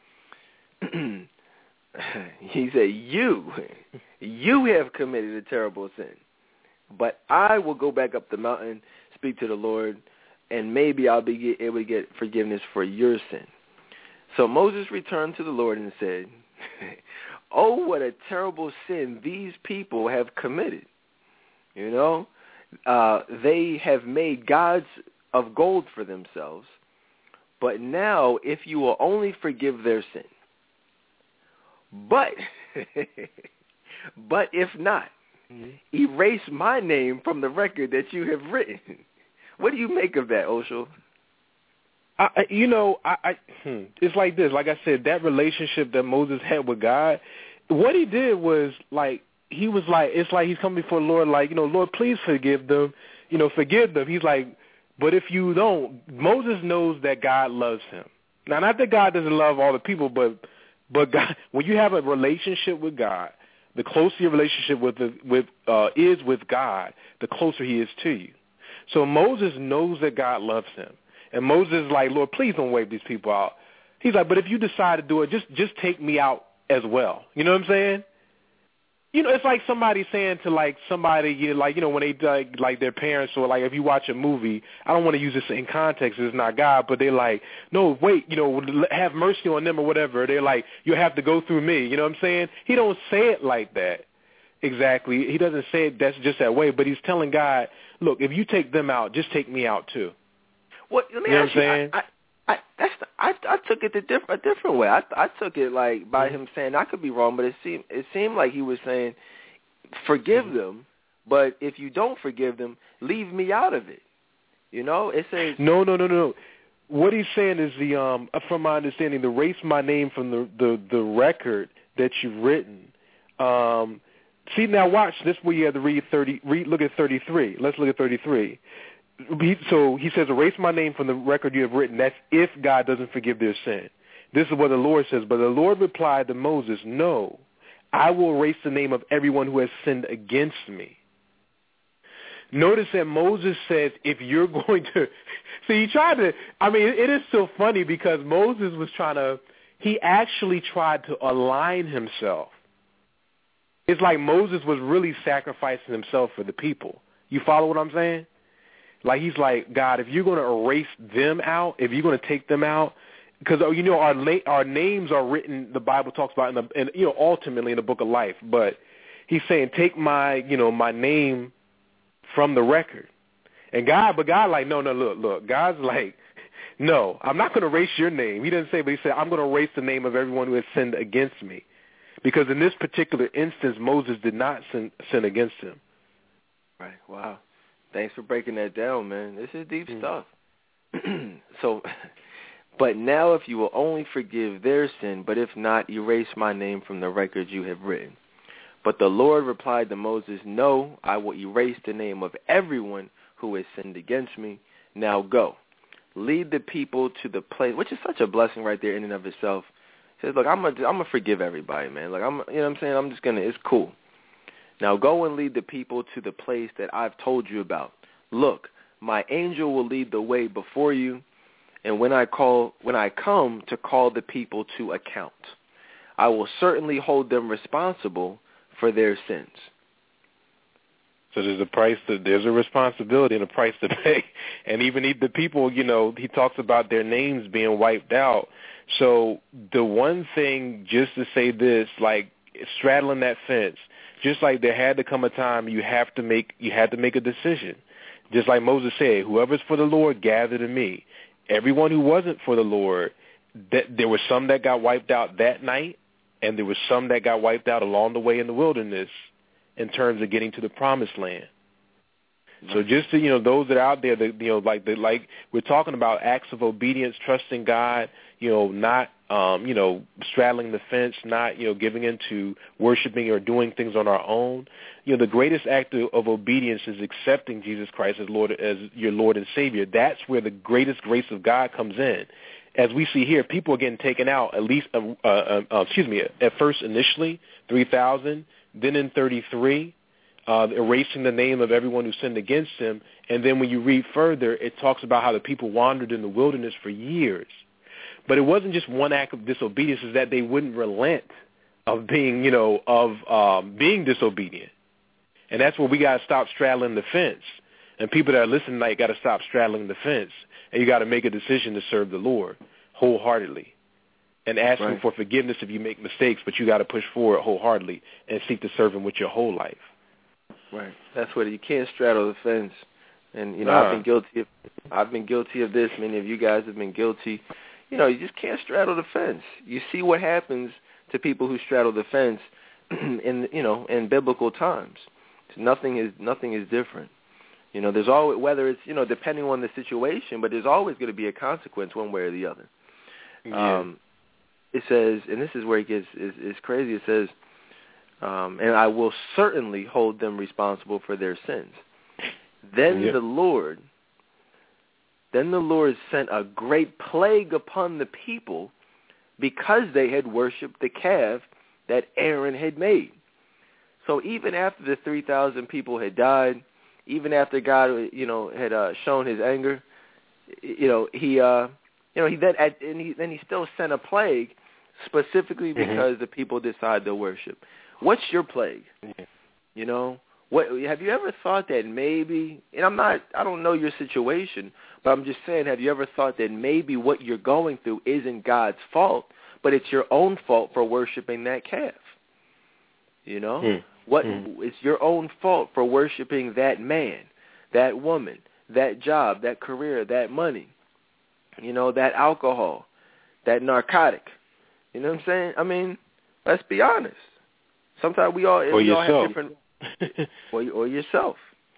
he said, you have committed a terrible sin, but I will go back up the mountain, speak to the Lord, and maybe I'll be able to get forgiveness for your sin. So Moses returned to the Lord and said, oh, what a terrible sin these people have committed. You know, they have made gods of gold for themselves. But now, if you will only forgive their sin, but if not, erase my name from the record that you have written. What do you make of that, Oshel? It's like this. Like I said, that relationship that Moses had with God, what he did was it's like he's coming before the Lord, like, Lord, please forgive them. Forgive them. He's like, but if you don't, Moses knows that God loves him. Now, not that God doesn't love all the people, but God, when you have a relationship with God, the closer your relationship is with God, the closer he is to you. So Moses knows that God loves him. And Moses is like, Lord, please don't wipe these people out. He's like, but if you decide to do it, just take me out as well. You know what I'm saying? It's like somebody saying to like somebody, when they like their parents, or like if you watch a movie, I don't want to use this in context, it's not God, but they're like, no, wait, have mercy on them or whatever. They're like, you have to go through me. You know what I'm saying? He don't say it like that exactly. He doesn't say it that's just that way, but he's telling God, look, if you take them out, just take me out too. Well, let me ask you, I took it a different way. I took it like by him saying, I could be wrong, but it seemed like he was saying, forgive them, but if you don't forgive them, leave me out of it. It says no. What he's saying is from my understanding, to erase my name from the record that you've written. See, now watch this. Where you have to look at 33. Let's look at 33. So he says, erase my name from the record you have written. That's if God doesn't forgive their sin. This is what the Lord says. But the Lord replied to Moses, no, I will erase the name of everyone who has sinned against me. Notice that Moses says, if you're going to... See, it is so funny because Moses was he actually tried to align himself. It's like Moses was really sacrificing himself for the people. You follow what I'm saying? Like, he's like, God, if you're going to erase them out, if you're going to take them out, because, our names are written, the Bible talks about, ultimately in the book of life. But he's saying, take my name from the record. And God like, no, look. God's like, no, I'm not going to erase your name. He doesn't say, but he said, I'm going to erase the name of everyone who has sinned against me. Because in this particular instance, Moses did not sin against him. Right, wow. Thanks for breaking that down, man. This is deep stuff. So, but now if you will only forgive their sin, but if not, erase my name from the records you have written. But the Lord replied to Moses, no, I will erase the name of everyone who has sinned against me. Now go. Lead the people to the place, which is such a blessing right there in and of itself. He says, look, I'm gonna forgive everybody, man. Like, I'm just gonna, it's cool. Now go and lead the people to the place that I've told you about. Look, my angel will lead the way before you, and when I come to call the people to account, I will certainly hold them responsible for their sins. So there's a responsibility and a price to pay. And even the people, he talks about their names being wiped out. So the one thing, just to say this, like straddling that fence, just like there had to come a time you had to make a decision. Just like Moses said, whoever's for the Lord, gather to me. Everyone who wasn't for the Lord, there were some that got wiped out that night, and there was some that got wiped out along the way in the wilderness in terms of getting to the promised land. So just to, those that are out there that, like we're talking about acts of obedience, trusting God, not, straddling the fence, not, giving into worshiping or doing things on our own. The greatest act of obedience is accepting Jesus Christ as your Lord and Savior. That's where the greatest grace of God comes in. As we see here, people are getting taken out, at least, at first initially, 3,000, then in 33, erasing the name of everyone who sinned against him. And then when you read further, it talks about how the people wandered in the wilderness for years. But it wasn't just one act of disobedience, is that they wouldn't relent of being, being disobedient. And that's where we got to stop straddling the fence. And people that are listening tonight got to stop straddling the fence, and you got to make a decision to serve the Lord wholeheartedly and ask him for forgiveness if you make mistakes, but you got to push forward wholeheartedly and seek to serve him with your whole life. Right. That's what you can't straddle the fence. And, you know, I've been guilty of this. Many of you guys have been guilty. You know, you just can't straddle the fence. You see what happens to people who straddle the fence in biblical times. Nothing is different. You know, there's always, whether it's, you know, depending on the situation, but there's always going to be a consequence one way or the other. Yeah. It says, and this is where it gets is crazy. It says, and I will certainly hold them responsible for their sins. Then the Lord sent a great plague upon the people because they had worshipped the calf that Aaron had made. So even after the 3,000 people had died, even after God, you know, had shown his anger, you know, he still sent a plague specifically because the people decided to worship. What's your plague? You know, what have you ever thought that maybe? And I don't know your situation, but I'm just saying, have you ever thought that maybe what you're going through isn't God's fault, but it's your own fault for worshiping that calf? You know, it's your own fault for worshiping that man, that woman, that job, that career, that money, you know, that alcohol, that narcotic. You know what I'm saying? I mean, let's be honest. Sometimes we all have different, or yourself,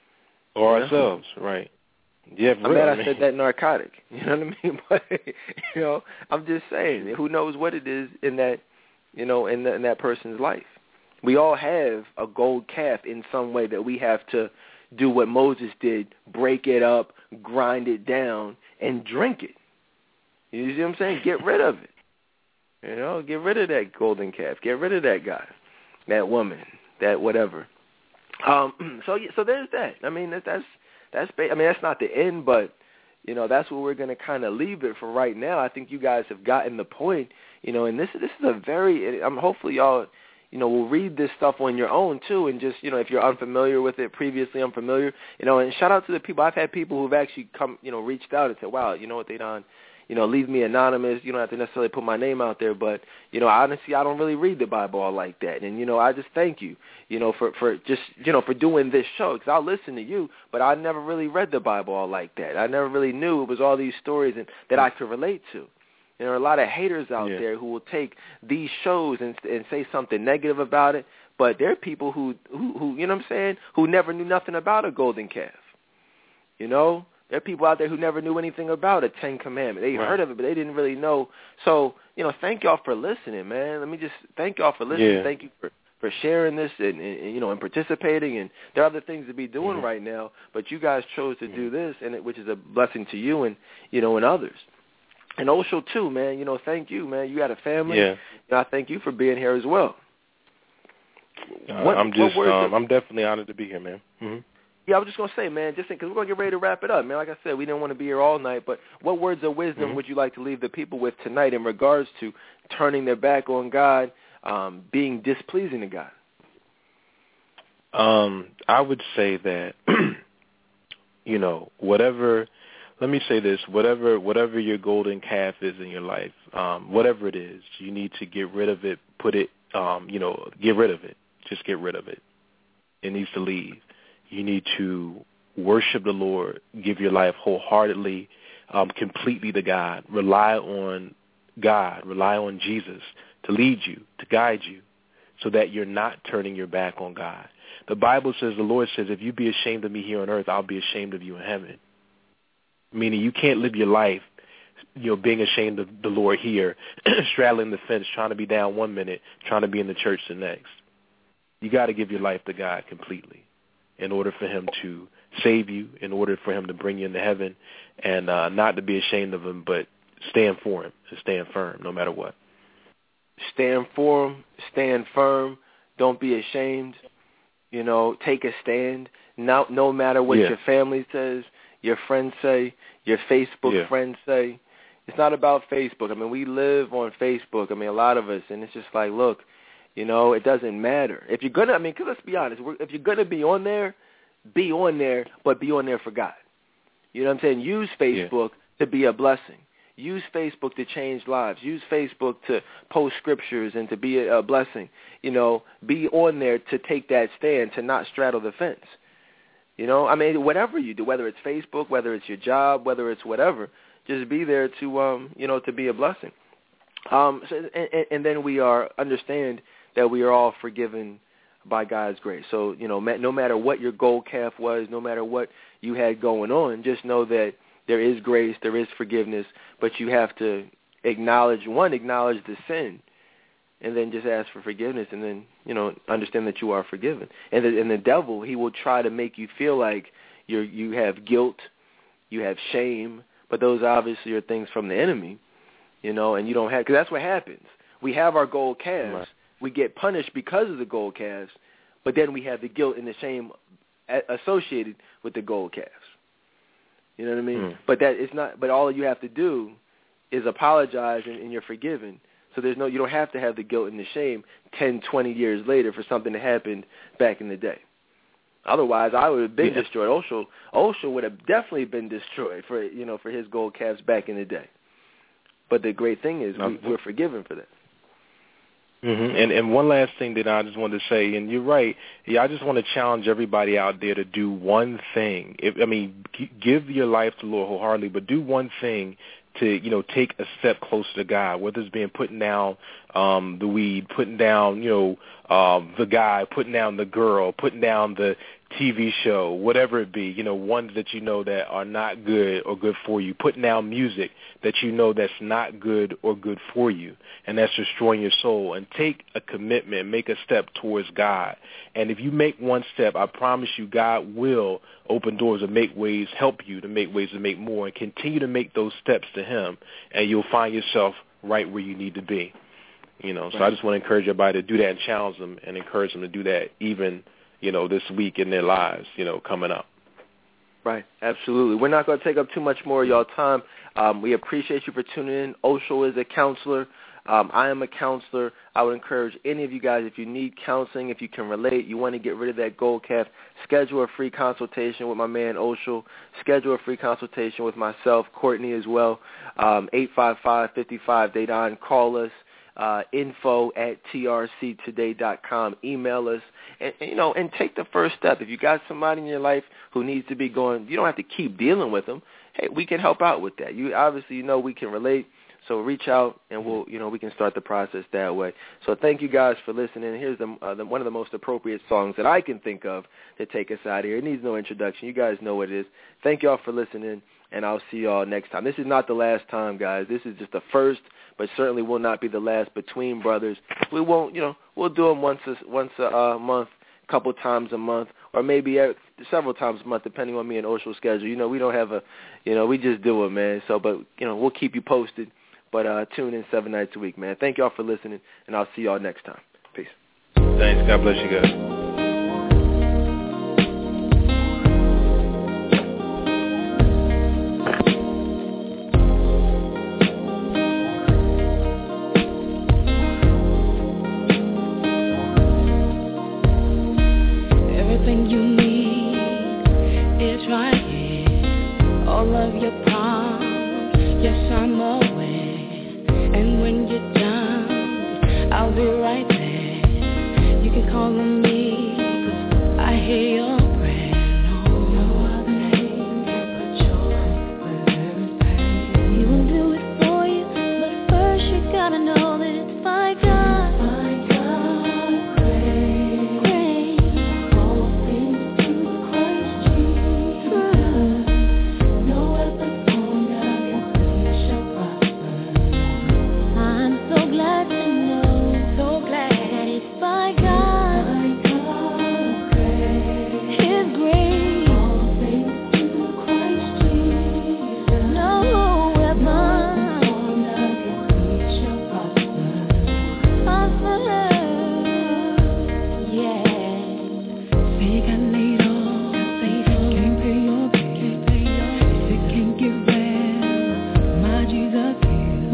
or ourselves, right? Yeah, I said that narcotic. You know what I mean? But you know, I'm just saying, who knows what it is in that, you know, in that person's life. We all have a gold calf in some way that we have to do what Moses did: break it up, grind it down, and drink it. You see what I'm saying? Get rid of it. You know, get rid of that golden calf. Get rid of that guy, that woman, that whatever. So there's that. I mean, that's not the end, but you know, that's where we're going to kind of leave it for right now. I think you guys have gotten the point. You know, and this is a very. Hopefully y'all, you know, will read this stuff on your own too, and just, you know, if you're unfamiliar with it, previously unfamiliar, you know, and shout out to the people. I've had people who've actually come, you know, reached out and said, wow, you know what, they done. You know, leave me anonymous. You don't have to necessarily put my name out there, but, you know, honestly, I don't really read the Bible all like that. And, you know, I just thank you, you know, for just, you know, for doing this show, because I'll listen to you, but I never really read the Bible all like that. I never really knew it was all these stories that I could relate to. And there are a lot of haters out there who will take these shows and say something negative about it, but there are people who, you know what I'm saying, who never knew nothing about a golden calf, you know? There are people out there who never knew anything about a Ten Commandment. They heard of it, but they didn't really know. So, you know, thank y'all for listening, man. Let me just thank y'all for listening. Yeah. Thank you for sharing this and, you know, and participating. And there are other things to be doing right now, but you guys chose to do this, which is a blessing to you and, you know, and others. And Osho, too, man. You know, thank you, man. You got a family. Yeah. And I thank you for being here as well. I'm definitely honored to be here, man. Mm-hmm. Yeah, I was just going to say, man, just because we're going to get ready to wrap it up, man. Like I said, we didn't want to be here all night, but what words of wisdom would you like to leave the people with tonight in regards to turning their back on God, being displeasing to God? I would say that, you know, let me say this, whatever your golden calf is in your life, whatever it is, you need to get rid of it, get rid of it. Just get rid of it. It needs to leave. You need to worship the Lord, give your life wholeheartedly, completely to God. Rely on God, rely on Jesus to lead you, to guide you, so that you're not turning your back on God. The Bible says, the Lord says, if you be ashamed of me here on earth, I'll be ashamed of you in heaven. Meaning you can't live your life, you know, being ashamed of the Lord here, straddling the fence, trying to be down one minute, trying to be in the church the next. You got to give your life to God completely in order for him to save you, in order for him to bring you into heaven, and not to be ashamed of him, but stand for him and stand firm no matter what. Stand for him, stand firm, don't be ashamed, you know, take a stand, no matter what your family says, your friends say, your Facebook friends say. It's not about Facebook. I mean, we live on Facebook, I mean, a lot of us, and it's just like, look, you know, it doesn't matter. If you're going to, I mean, because let's be honest, if you're going to be on there, be on there, but be on there for God. You know what I'm saying? Use Facebook to be a blessing. Use Facebook to change lives. Use Facebook to post scriptures and to be a blessing. You know, be on there to take that stand, to not straddle the fence. You know, I mean, whatever you do, whether it's Facebook, whether it's your job, whether it's whatever, just be there to, you know, to be a blessing. And then we understand that we are all forgiven by God's grace. So, you know, no matter what your gold calf was, no matter what you had going on, just know that there is grace, there is forgiveness, but you have to acknowledge the sin, and then just ask for forgiveness, and then, you know, understand that you are forgiven. And the devil, he will try to make you feel like you have guilt, you have shame, but those obviously are things from the enemy, you know, and you don't have, because that's what happens. We have our gold calves. Right. We get punished because of the gold calves, but then we have the guilt and the shame associated with the gold calves. You know what I mean? But that is not. But all you have to do is apologize, and you're forgiven. So you don't have to have the guilt and the shame 10, 20 years later for something that happened back in the day. Otherwise, I would have been destroyed. Osho would have definitely been destroyed for his gold calves back in the day. But the great thing is we're forgiven for that. Mm-hmm. And one last thing that I just wanted to say, and you're right, I just want to challenge everybody out there to do one thing. Give your life to the Lord wholeheartedly, but do one thing to, take a step closer to God, whether it's being putting down the weed, putting down, the guy, putting down the girl, putting down the TV show, whatever it be, ones that that are not good or good for you, putting down music that that's not good or good for you, and that's destroying your soul, and take a commitment, make a step towards God. And if you make one step, I promise you God will open doors and make ways, help you to make ways to make more, and continue to make those steps to Him, and you'll find yourself right where you need to be. So I just want to encourage everybody to do that and challenge them and encourage them to do that even, this week in their lives, coming up. Right, absolutely. We're not going to take up too much more of y'all time. We appreciate you for tuning in. Osho is a counselor. I am a counselor. I would encourage any of you guys, if you need counseling, if you can relate, you want to get rid of that gold calf, schedule a free consultation with my man Osho. Schedule a free consultation with myself, Courtney as well. 855-55-DADON. Call us. info@trctoday.com. Email us, and take the first step. If you got somebody in your life who needs to be going, you don't have to keep dealing with them. Hey, we can help out with that. You obviously, we can relate. So reach out, and we'll, we can start the process that way. So thank you guys for listening. Here's one of the most appropriate songs that I can think of to take us out of here. It needs no introduction. You guys know what it is. Thank y'all for listening, and I'll see y'all next time. This is not the last time, guys. This is just the first, but certainly will not be the last between brothers. We won't, we'll do them once a month, a couple times a month, or maybe several times a month, depending on me and Osho's schedule. We don't have we just do it, man. So, but, we'll keep you posted. But tune in 7 nights a week, man. Thank y'all for listening, and I'll see y'all next time. Peace. Thanks. God bless you guys.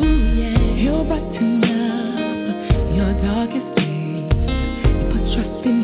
Your darkest days, you put trust in